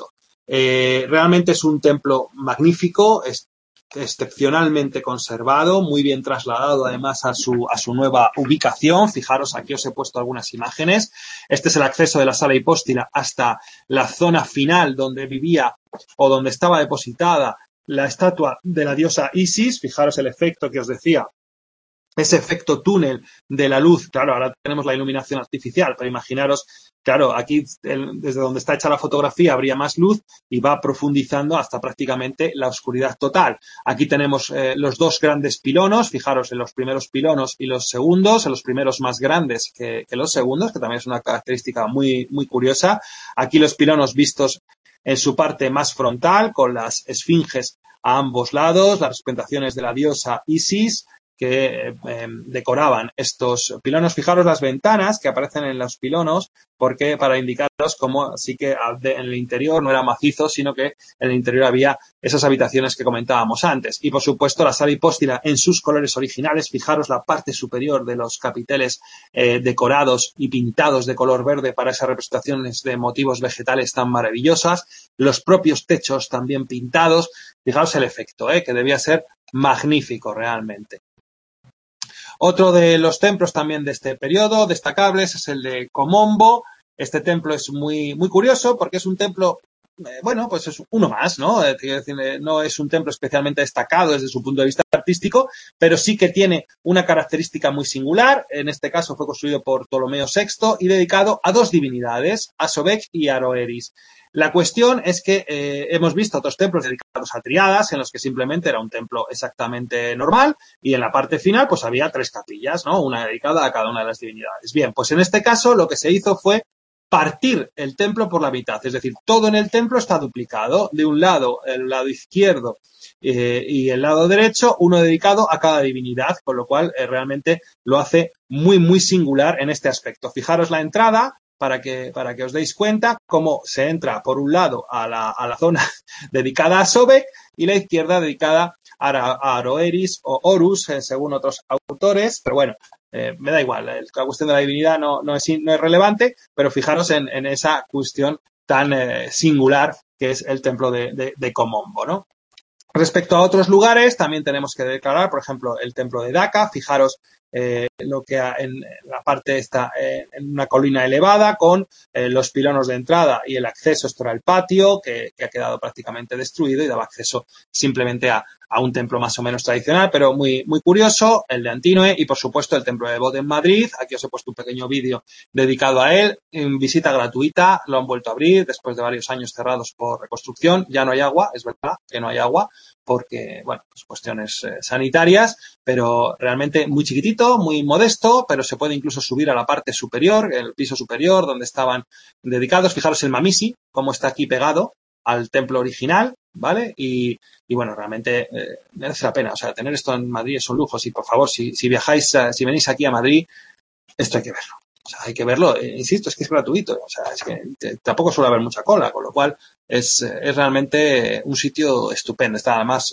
Eh, realmente es un templo magnífico, es excepcionalmente conservado, muy bien trasladado además a su, a su nueva ubicación. Fijaros, aquí os he puesto algunas imágenes. Este es el acceso de la sala hipóstila hasta la zona final donde vivía o donde estaba depositada la estatua de la diosa Isis. Fijaros el efecto que os decía, ese efecto túnel de la luz. Claro, ahora tenemos la iluminación artificial, pero imaginaros, claro, aquí el, desde donde está hecha la fotografía habría más luz y va profundizando hasta prácticamente la oscuridad total. Aquí tenemos eh, los dos grandes pilonos, fijaros en los primeros pilonos y los segundos, en los primeros más grandes que, que los segundos, que también es una característica muy, muy curiosa. Aquí los pilonos vistos en su parte más frontal, con las esfinges a ambos lados, las representaciones de la diosa Isis, que eh, decoraban estos pilonos. Fijaros las ventanas que aparecen en los pilonos, porque para indicaros cómo sí que en el interior no era macizo, sino que en el interior había esas habitaciones que comentábamos antes. Y, por supuesto, la sala hipóstila en sus colores originales. Fijaros la parte superior de los capiteles eh, decorados y pintados de color verde para esas representaciones de motivos vegetales tan maravillosas. Los propios techos también pintados. Fijaros el efecto, eh, que debía ser magnífico realmente. Otro de los templos también de este periodo destacables es el de Komombo. Este templo es muy, muy curioso porque es un templo, eh, bueno, pues es uno más, ¿no? Es decir, no es un templo especialmente destacado desde su punto de vista artístico, pero sí que tiene una característica muy singular. En este caso fue construido por Ptolomeo sexto y dedicado a dos divinidades, a Sobek y a Aroeris. La cuestión es que eh, hemos visto otros templos dedicados a triadas en los que simplemente era un templo exactamente normal y en la parte final pues había tres capillas, ¿no? Una dedicada a cada una de las divinidades. Bien, pues en este caso lo que se hizo fue partir el templo por la mitad, es decir, todo en el templo está duplicado. De un lado, el lado izquierdo eh, y el lado derecho, uno dedicado a cada divinidad, con lo cual eh, realmente lo hace muy, muy singular en este aspecto. Fijaros la entrada, para que, para que os deis cuenta cómo se entra por un lado a la, a la zona dedicada a Sobek y la izquierda dedicada a, a Aroeris o Horus, eh, según otros autores, pero bueno, eh, me da igual, la cuestión de la divinidad no, no, es, no es relevante, pero fijaros en, en esa cuestión tan eh, singular que es el templo de, de, de Komombo, ¿no? Respecto a otros lugares, también tenemos que declarar, por ejemplo, el templo de Daka. Fijaros eh, lo que en la parte está eh, en una colina elevada con eh, los pilonos de entrada y el acceso. Esto era el patio que, que ha quedado prácticamente destruido y daba acceso simplemente a, a un templo más o menos tradicional, pero muy, muy curioso, el de Antinoe y, por supuesto, el templo de Bod en Madrid. Aquí os he puesto un pequeño vídeo dedicado a él, en visita gratuita, lo han vuelto a abrir después de varios años cerrados por reconstrucción. Ya no hay agua, es verdad que no hay agua, porque, bueno, pues cuestiones eh, sanitarias, pero realmente muy chiquitito, muy modesto, pero se puede incluso subir a la parte superior, el piso superior, donde estaban dedicados. Fijaros el Mamisi, cómo está aquí pegado al templo original, ¿vale? Y, y bueno, realmente eh, merece la pena. O sea, tener esto en Madrid es un lujo. Si, por favor, si, si viajáis, a, si venís aquí a Madrid, esto hay que verlo. O sea, hay que verlo. Eh, insisto, es que es gratuito. O sea, es que te, tampoco suele haber mucha cola, con lo cual es, es realmente un sitio estupendo. Está además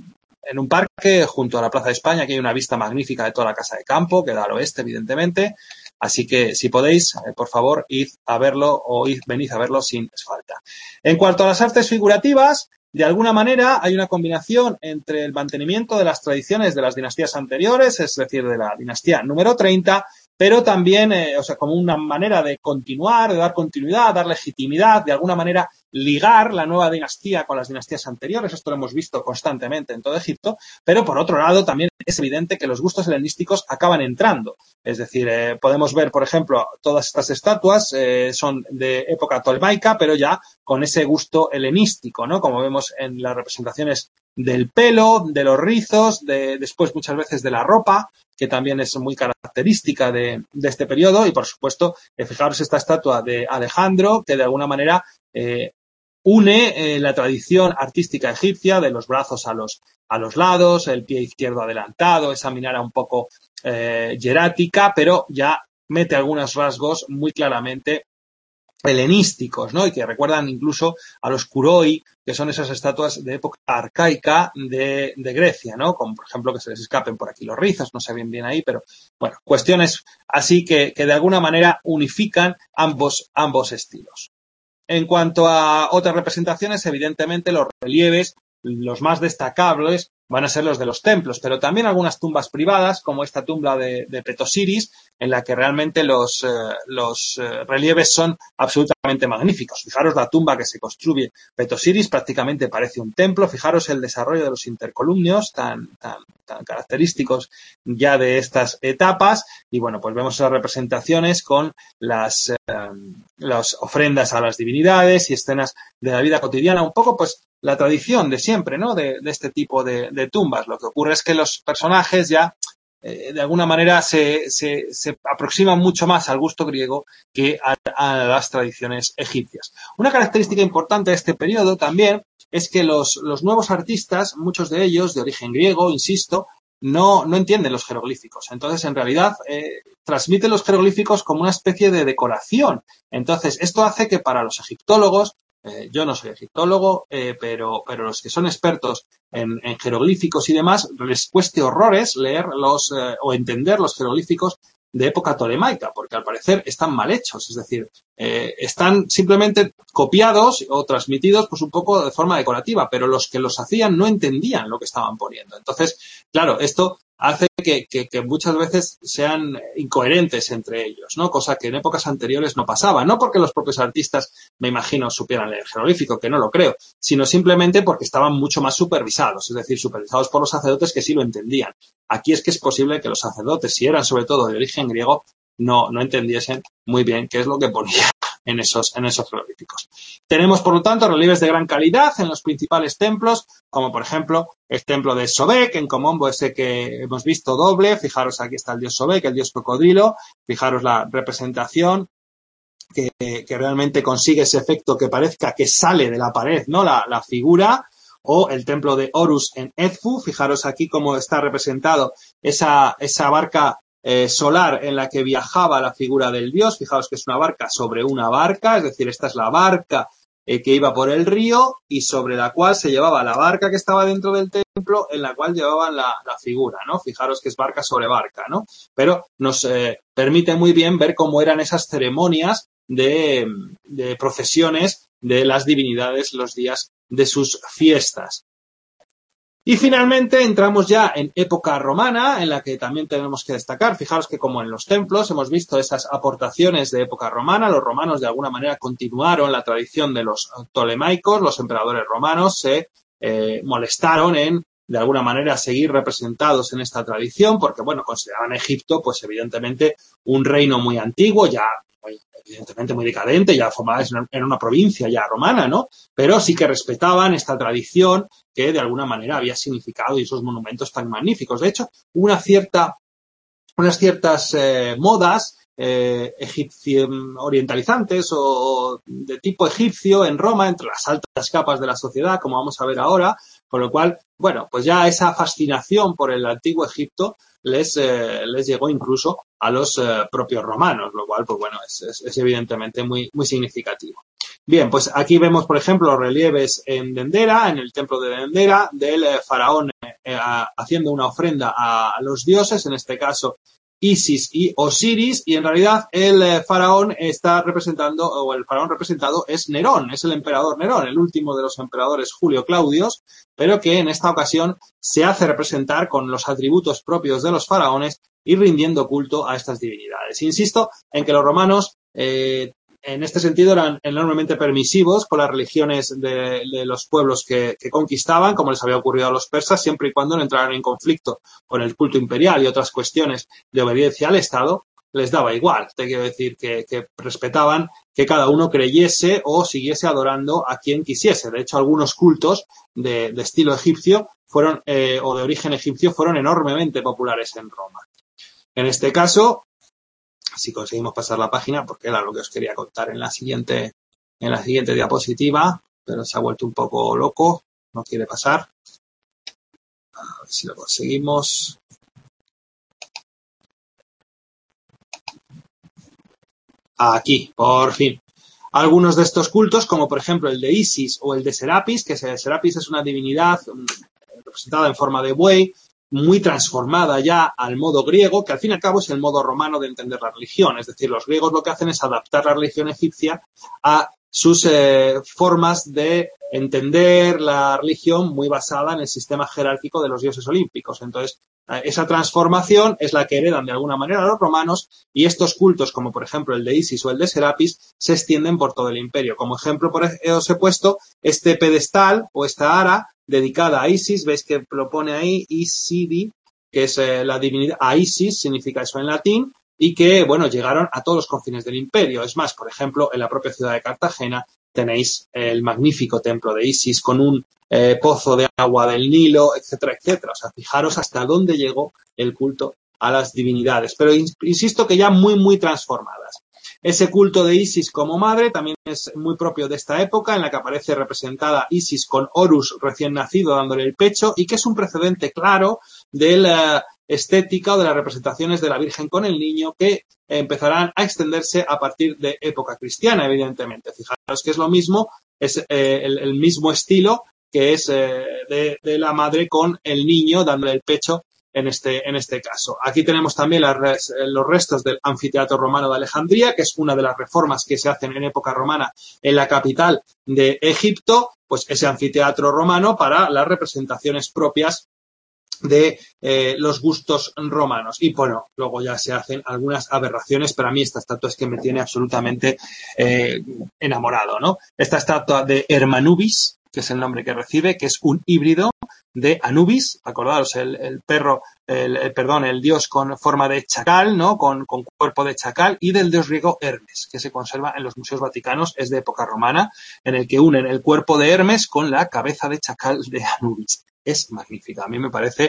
en un parque junto a la Plaza de España. Aquí hay una vista magnífica de toda la casa de campo, que da al oeste, evidentemente. Así que, si podéis, eh, por favor, id a verlo o id, venid a verlo sin falta. En cuanto a las artes figurativas, de alguna manera hay una combinación entre el mantenimiento de las tradiciones de las dinastías anteriores, es decir, de la dinastía número treinta, pero también, eh, o sea, como una manera de continuar, de dar continuidad, dar legitimidad, de alguna manera ligar la nueva dinastía con las dinastías anteriores. Esto lo hemos visto constantemente en todo Egipto, pero por otro lado también es evidente que los gustos helenísticos acaban entrando. Es decir, eh, podemos ver, por ejemplo, todas estas estatuas eh, son de época ptolmaica, pero ya con ese gusto helenístico, ¿no? Como vemos en las representaciones del pelo, de los rizos, de, después muchas veces de la ropa, que también es muy característica de, de este periodo. Y, por supuesto, eh, fijaros esta estatua de Alejandro, que de alguna manera eh, une eh, la tradición artística egipcia de los brazos a los, a los lados, el pie izquierdo adelantado, esa mirada un poco eh, hierática, pero ya mete algunos rasgos muy claramente helenísticos, ¿no? Y que recuerdan incluso a los kuroi, que son esas estatuas de época arcaica de, de Grecia, ¿no? Como, por ejemplo, que se les escapen por aquí los rizos, no sé bien bien ahí, pero bueno, cuestiones así que, que de alguna manera unifican ambos, ambos estilos. En cuanto a otras representaciones, evidentemente los relieves, los más destacables, van a ser los de los templos, pero también algunas tumbas privadas, como esta tumba de, de Petosiris, en la que realmente los, eh, los eh, relieves son absolutamente magníficos. Fijaros la tumba que se construye. Petosiris prácticamente parece un templo. Fijaros el desarrollo de los intercolumnios tan, tan, tan característicos ya de estas etapas. Y bueno, pues vemos esas representaciones con las, eh, las ofrendas a las divinidades y escenas de la vida cotidiana, un poco pues la tradición de siempre, ¿no? De, de este tipo de, de tumbas. Lo que ocurre es que los personajes ya, eh, de alguna manera, se, se, se aproximan mucho más al gusto griego que a, a las tradiciones egipcias. Una característica importante de este periodo también es que los, los nuevos artistas, muchos de ellos de origen griego, insisto, no, no entienden los jeroglíficos. Entonces, en realidad, eh, transmiten los jeroglíficos como una especie de decoración. Entonces, esto hace que para los egiptólogos, Eh, yo no soy egiptólogo, eh, pero, pero los que son expertos en, en jeroglíficos y demás, les cueste horrores leer los eh, o entender los jeroglíficos de época tolemaica, porque al parecer están mal hechos, es decir, eh, están simplemente copiados o transmitidos pues un poco de forma decorativa, pero los que los hacían no entendían lo que estaban poniendo. Entonces, claro, esto hace que, que, que muchas veces sean incoherentes entre ellos, ¿no? Cosa que en épocas anteriores no pasaba, no porque los propios artistas, me imagino, supieran leer jeroglífico, que no lo creo, sino simplemente porque estaban mucho más supervisados, es decir, supervisados por los sacerdotes que sí lo entendían. Aquí es que es posible que los sacerdotes, si eran sobre todo de origen griego, no, no entendiesen muy bien qué es lo que ponía en esos, en esos jeroglíficos. Tenemos, por lo tanto, relieves de gran calidad en los principales templos, como por ejemplo el templo de Sobek, en Komombo, ese que hemos visto doble. Fijaros, aquí está el dios Sobek, el dios cocodrilo. Fijaros la representación que, que realmente consigue ese efecto que parezca que sale de la pared, ¿no? La, la figura. O el templo de Horus en Edfu. Fijaros aquí cómo está representado esa, esa barca Eh, solar en la que viajaba la figura del dios. Fijaos que es una barca sobre una barca, es decir, esta es la barca eh, que iba por el río y sobre la cual se llevaba la barca que estaba dentro del templo, en la cual llevaban la, la figura, ¿no? Fijaros que es barca sobre barca, ¿no? Pero nos eh, permite muy bien ver cómo eran esas ceremonias de, de procesiones de las divinidades los días de sus fiestas. Y finalmente entramos ya en época romana, en la que también tenemos que destacar. Fijaros que como en los templos hemos visto esas aportaciones de época romana, los romanos de alguna manera continuaron la tradición de los ptolemaicos, los emperadores romanos se eh, molestaron en, de alguna manera, seguir representados en esta tradición, porque, bueno, consideraban Egipto, pues evidentemente, un reino muy antiguo, ya evidentemente muy decadente, ya formada en una provincia ya romana, ¿no? Pero sí que respetaban esta tradición que de alguna manera había significado y esos monumentos tan magníficos. De hecho, una cierta, unas ciertas eh, modas eh, egipcio, orientalizantes o de tipo egipcio en Roma, entre las altas capas de la sociedad, como vamos a ver ahora, con lo cual, bueno, pues ya esa fascinación por el antiguo Egipto les, eh, les llegó incluso a los eh, propios romanos, lo cual, pues bueno, es, es, es evidentemente muy, muy significativo. Bien, pues aquí vemos, por ejemplo, los relieves en Dendera, en el templo de Dendera, del eh, faraón eh, haciendo una ofrenda a, a los dioses, en este caso Isis y Osiris, y en realidad el eh, faraón está representando, o el faraón representado es Nerón, es el emperador Nerón, el último de los emperadores Julio Claudios, pero que en esta ocasión se hace representar con los atributos propios de los faraones y rindiendo culto a estas divinidades. Insisto en que los romanos eh, en este sentido eran enormemente permisivos con las religiones de, de los pueblos que, que conquistaban, como les había ocurrido a los persas, siempre y cuando no entraran en conflicto con el culto imperial y otras cuestiones de obediencia al Estado, les daba igual. Te quiero decir que, que respetaban que cada uno creyese o siguiese adorando a quien quisiese. De hecho, algunos cultos de, de estilo egipcio fueron eh, o de origen egipcio fueron enormemente populares en Roma. En este caso, si conseguimos pasar la página, porque era lo que os quería contar en la siguiente, en la siguiente diapositiva, pero se ha vuelto un poco loco, no quiere pasar. A ver si lo conseguimos. Aquí, por fin. Algunos de estos cultos, como por ejemplo el de Isis o el de Serapis, que Serapis es una divinidad representada en forma de buey, muy transformada ya al modo griego, que al fin y al cabo es el modo romano de entender la religión. Es decir, los griegos lo que hacen es adaptar la religión egipcia a sus eh, formas de entender la religión muy basada en el sistema jerárquico de los dioses olímpicos. Entonces, esa transformación es la que heredan de alguna manera los romanos, y estos cultos, como por ejemplo el de Isis o el de Serapis, se extienden por todo el imperio. Como ejemplo, por ejemplo, os he puesto este pedestal o esta ara dedicada a Isis. Veis que lo pone ahí Isidi, que es eh, la divinidad. A Isis significa eso en latín, y que, bueno, llegaron a todos los confines del imperio. Es más, por ejemplo, en la propia ciudad de Cartagena tenéis el magnífico templo de Isis con un eh, pozo de agua del Nilo, etcétera, etcétera. O sea, fijaros hasta dónde llegó el culto a las divinidades. Pero insisto que ya muy, muy transformadas. Ese culto de Isis como madre también es muy propio de esta época, en la que aparece representada Isis con Horus recién nacido dándole el pecho, y que es un precedente claro de la estética o de las representaciones de la Virgen con el niño, que empezarán a extenderse a partir de época cristiana, evidentemente. Fijaros que es lo mismo, es eh, el, el mismo estilo que es eh, de, de la madre con el niño dándole el pecho en este, en este caso. Aquí tenemos también las res, los restos del anfiteatro romano de Alejandría, que es una de las reformas que se hacen en época romana en la capital de Egipto, pues ese anfiteatro romano para las representaciones propias de eh, los gustos romanos. Y bueno, luego ya se hacen algunas aberraciones, pero a mí esta estatua es que me tiene absolutamente eh, enamorado, ¿no? Esta estatua de Hermanubis, que es el nombre que recibe, que es un híbrido de Anubis, acordaros, el, el perro, el, el, perdón, el dios con forma de chacal, ¿no? Con, con cuerpo de chacal, y del dios griego Hermes, que se conserva en los museos vaticanos, es de época romana, en el que unen el cuerpo de Hermes con la cabeza de chacal de Anubis. Es magnífica, a mí me parece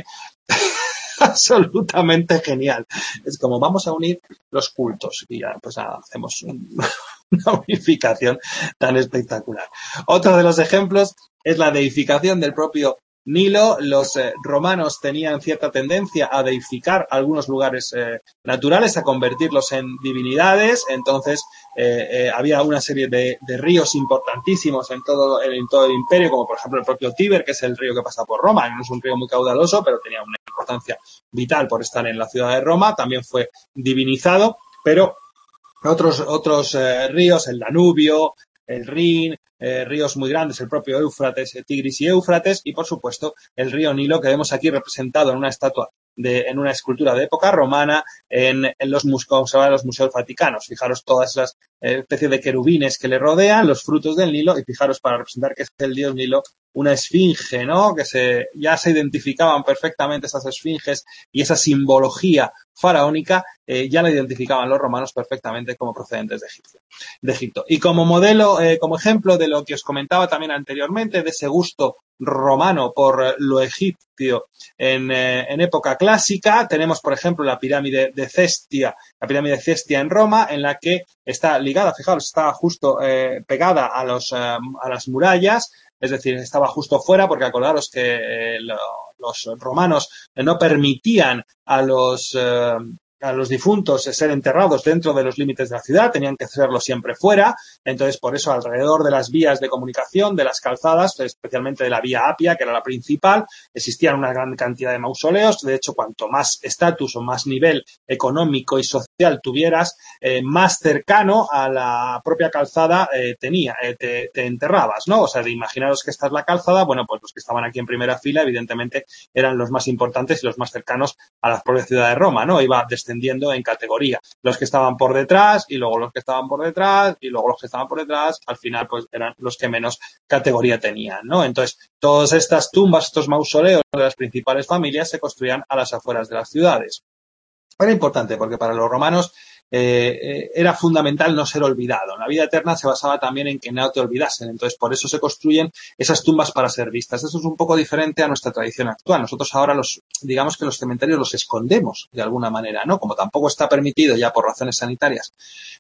absolutamente genial. Es como vamos a unir los cultos y ya pues nada, hacemos un, una unificación tan espectacular. Otro de los ejemplos es la deificación del propio Nilo. Los eh, romanos tenían cierta tendencia a deificar algunos lugares eh, naturales, a convertirlos en divinidades. Entonces eh, eh, había una serie de, de ríos importantísimos en todo, en todo el imperio, como por ejemplo el propio Tíber, que es el río que pasa por Roma. No es un río muy caudaloso, pero tenía una importancia vital por estar en la ciudad de Roma. También fue divinizado, pero otros, otros eh, ríos, el Danubio, el Rin, eh, ríos muy grandes, el propio Éufrates, el Tigris y Éufrates, y por supuesto el río Nilo, que vemos aquí representado en una estatua, de, en una escultura de época romana, en, en los, museos, los museos vaticanos. Fijaros todas las eh, especies de querubines que le rodean, los frutos del Nilo, y fijaros, para representar que es el dios Nilo, una esfinge, ¿no? Que se, ya se identificaban perfectamente esas esfinges, y esa simbología faraónica eh, ya la identificaban los romanos perfectamente como procedentes de Egipto. De Egipto. Y como modelo, eh, como ejemplo de lo que os comentaba también anteriormente, de ese gusto romano por lo egipcio en, eh, en época clásica, tenemos por ejemplo la pirámide de Cestia, la pirámide de Cestia en Roma, en la que está ligada, fijaros, está justo eh, pegada a, los, eh, a las murallas, es decir, estaba justo fuera, porque acordaros que eh, lo, los romanos no permitían a los eh, a los difuntos ser enterrados dentro de los límites de la ciudad, tenían que hacerlo siempre fuera. Entonces, por eso, alrededor de las vías de comunicación, de las calzadas, especialmente de la vía Apia, que era la principal, existían una gran cantidad de mausoleos. De hecho, cuanto más estatus o más nivel económico y social tuvieras, eh, más cercano a la propia calzada eh, tenía, eh, te, te enterrabas, ¿no? O sea, de imaginaros que esta es la calzada, bueno, pues los que estaban aquí en primera fila, evidentemente, eran los más importantes y los más cercanos a la propia ciudad de Roma, ¿no? Iba descendiendo en categoría. Los que estaban por detrás, y luego los que estaban por detrás, y luego los que estaban por detrás, al final, pues eran los que menos categoría tenían, ¿no? Entonces, todas estas tumbas, estos mausoleos de las principales familias se construían a las afueras de las ciudades. Era importante porque para los romanos eh, eh, era fundamental no ser olvidado. La vida eterna se basaba también en que no te olvidasen. Entonces, por eso se construyen esas tumbas para ser vistas. Eso es un poco diferente a nuestra tradición actual. Nosotros ahora los, digamos que los cementerios los escondemos de alguna manera, ¿no? Como tampoco está permitido ya por razones sanitarias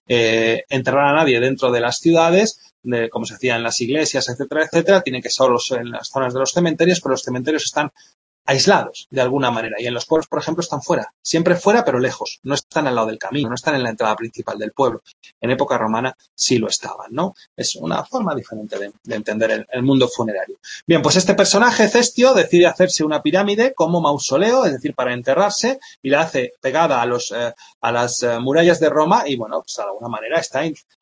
eh, enterrar a nadie dentro de las ciudades, de, como se hacía en las iglesias, etcétera, etcétera, tiene que ser en las zonas de los cementerios, pero los cementerios están aislados de alguna manera, y en los pueblos, por ejemplo, están fuera, siempre fuera pero lejos, no están al lado del camino, no están en la entrada principal del pueblo. En época romana sí lo estaban, ¿no? Es una forma diferente de, de entender el, el mundo funerario. Bien, pues este personaje, Cestio, decide hacerse una pirámide como mausoleo, es decir, para enterrarse, y la hace pegada a los eh, a las eh, murallas de Roma, y bueno, pues de alguna manera está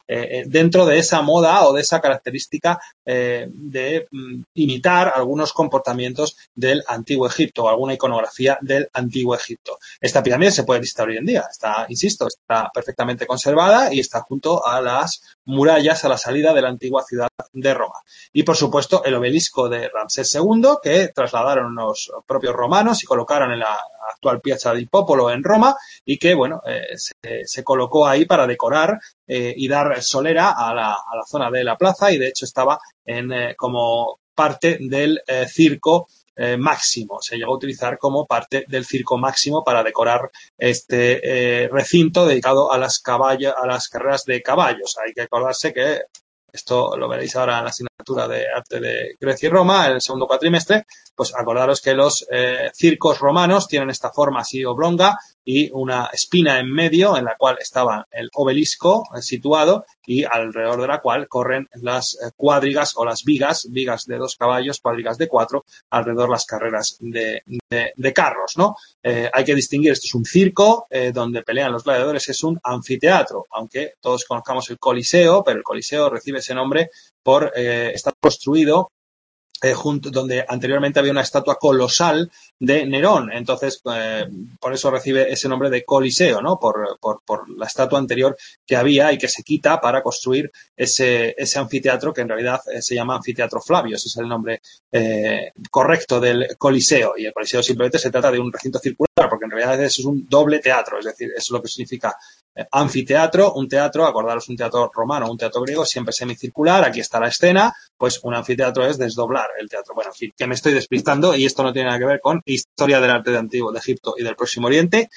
eh, dentro de esa moda o de esa característica eh, de mm, imitar algunos comportamientos del Antiguo Egipto o alguna iconografía del Antiguo Egipto. Esta pirámide se puede visitar hoy en día, está, insisto, está perfectamente conservada y está junto a las murallas a la salida de la antigua ciudad de Roma. Y, por supuesto, el obelisco de Ramsés segundo, que trasladaron los propios romanos y colocaron en la actual Piazza di Popolo en Roma y que, bueno, eh, se, se colocó ahí para decorar eh, y dar solera a la, a la zona de la plaza y, de hecho, estaba en, eh, como parte del eh, circo eh, máximo. Se llegó a utilizar como parte del circo máximo para decorar este eh, recinto dedicado a las, caballo, a las carreras de caballos. Hay que acordarse que esto lo veréis ahora en la asignatura de arte de Grecia y Roma, en el segundo cuatrimestre, pues acordaros que los eh, circos romanos tienen esta forma así oblonga y una espina en medio en la cual estaba el obelisco eh, situado y alrededor de la cual corren las eh, cuadrigas o las vigas, vigas de dos caballos, cuadrigas de cuatro, alrededor las carreras de, de, de carros, ¿no? Eh, hay que distinguir, esto es un circo eh, donde pelean los gladiadores, es un anfiteatro, aunque todos conozcamos el Coliseo, pero el Coliseo recibe ese nombre por eh, estar construido Eh, junto, donde anteriormente había una estatua colosal de Nerón. Entonces, eh, por eso recibe ese nombre de Coliseo, ¿no? Por, por, por la estatua anterior que había y que se quita para construir ese, ese anfiteatro que en realidad eh, se llama Anfiteatro Flavio. Ese es el nombre eh, correcto del Coliseo. Y el Coliseo simplemente se trata de un recinto circular, porque en realidad eso es un doble teatro. Es decir, eso es lo que significa eh, anfiteatro, un teatro, acordaros, un teatro romano, un teatro griego, siempre semicircular. Aquí está la escena. Pues un anfiteatro es desdoblar el teatro. Bueno, en fin, que me estoy despistando y esto no tiene nada que ver con historia del arte de antiguo de Egipto y del Próximo Oriente.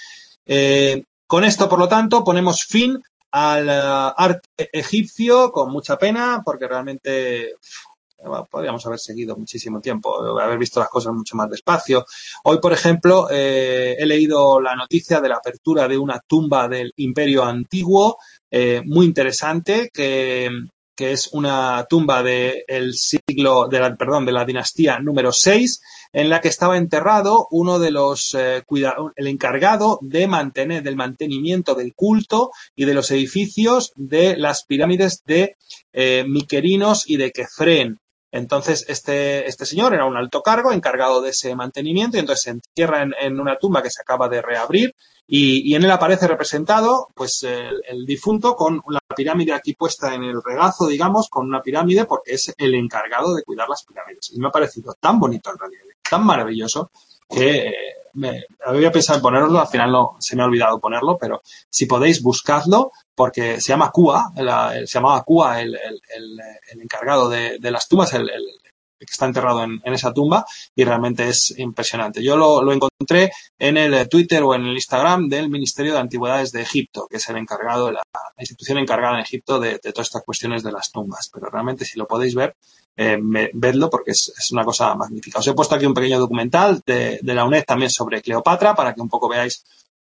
Eh, con esto, por lo tanto, ponemos fin al uh, arte egipcio con mucha pena porque realmente uf, podríamos haber seguido muchísimo tiempo, haber visto las cosas mucho más despacio. Hoy, por ejemplo, eh, he leído la noticia de la apertura de una tumba del Imperio Antiguo, eh, muy interesante, que que es una tumba del siglo, de la, perdón, de la dinastía número seis, en la que estaba enterrado uno de los, eh, cuida, el encargado de mantener, del mantenimiento del culto y de los edificios de las pirámides de eh, Miquerinos y de Kefren. Entonces, este, este señor era un alto cargo encargado de ese mantenimiento y entonces se entierra en, en una tumba que se acaba de reabrir y, y en él aparece representado pues el, el difunto con la pirámide aquí puesta en el regazo, digamos, con una pirámide porque es el encargado de cuidar las pirámides. Y me ha parecido tan bonito en realidad, tan maravilloso que eh, me había pensado en ponerlo, al final no, se me ha olvidado ponerlo, pero si podéis buscadlo porque se llama Kua, la, se llamaba Kua el, el, el, el encargado de, de las tumbas, el, el que está enterrado en, en esa tumba y realmente es impresionante. Yo lo, lo encontré en el Twitter o en el Instagram del Ministerio de Antigüedades de Egipto, que es el encargado, la, la institución encargada en Egipto de, de todas estas cuestiones de las tumbas. Pero realmente si lo podéis ver, eh, me, vedlo porque es, es una cosa magnífica. Os he puesto aquí un pequeño documental de, de la UNED también sobre Cleopatra para que un poco veáis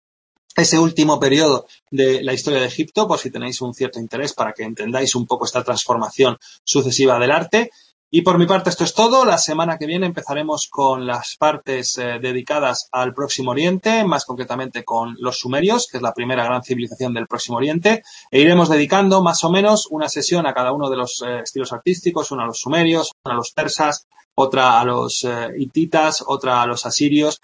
ese último periodo de la historia de Egipto, por si tenéis un cierto interés para que entendáis un poco esta transformación sucesiva del arte. Y por mi parte esto es todo. La semana que viene empezaremos con las partes eh, dedicadas al Próximo Oriente, más concretamente con los sumerios, que es la primera gran civilización del Próximo Oriente, e iremos dedicando más o menos una sesión a cada uno de los eh, estilos artísticos, una a los sumerios, una a los persas, otra a los eh, hititas, otra a los asirios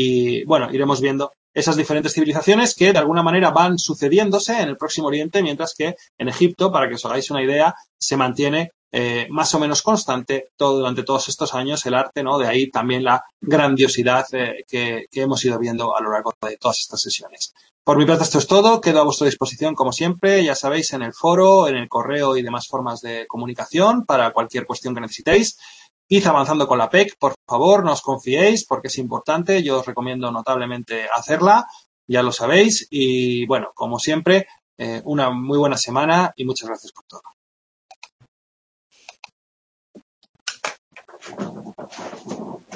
y bueno, iremos viendo esas diferentes civilizaciones que de alguna manera van sucediéndose en el Próximo Oriente, mientras que en Egipto, para que os hagáis una idea, se mantiene eh, más o menos constante todo, durante todos estos años el arte, ¿no? De ahí también la grandiosidad eh, que, que hemos ido viendo a lo largo de todas estas sesiones. Por mi parte esto es todo, quedo a vuestra disposición como siempre, ya sabéis, en el foro, en el correo y demás formas de comunicación para cualquier cuestión que necesitéis. Id avanzando con la P E C, por favor, no os confiéis porque es importante, yo os recomiendo notablemente hacerla, ya lo sabéis y bueno, como siempre, eh, una muy buena semana y muchas gracias por todo.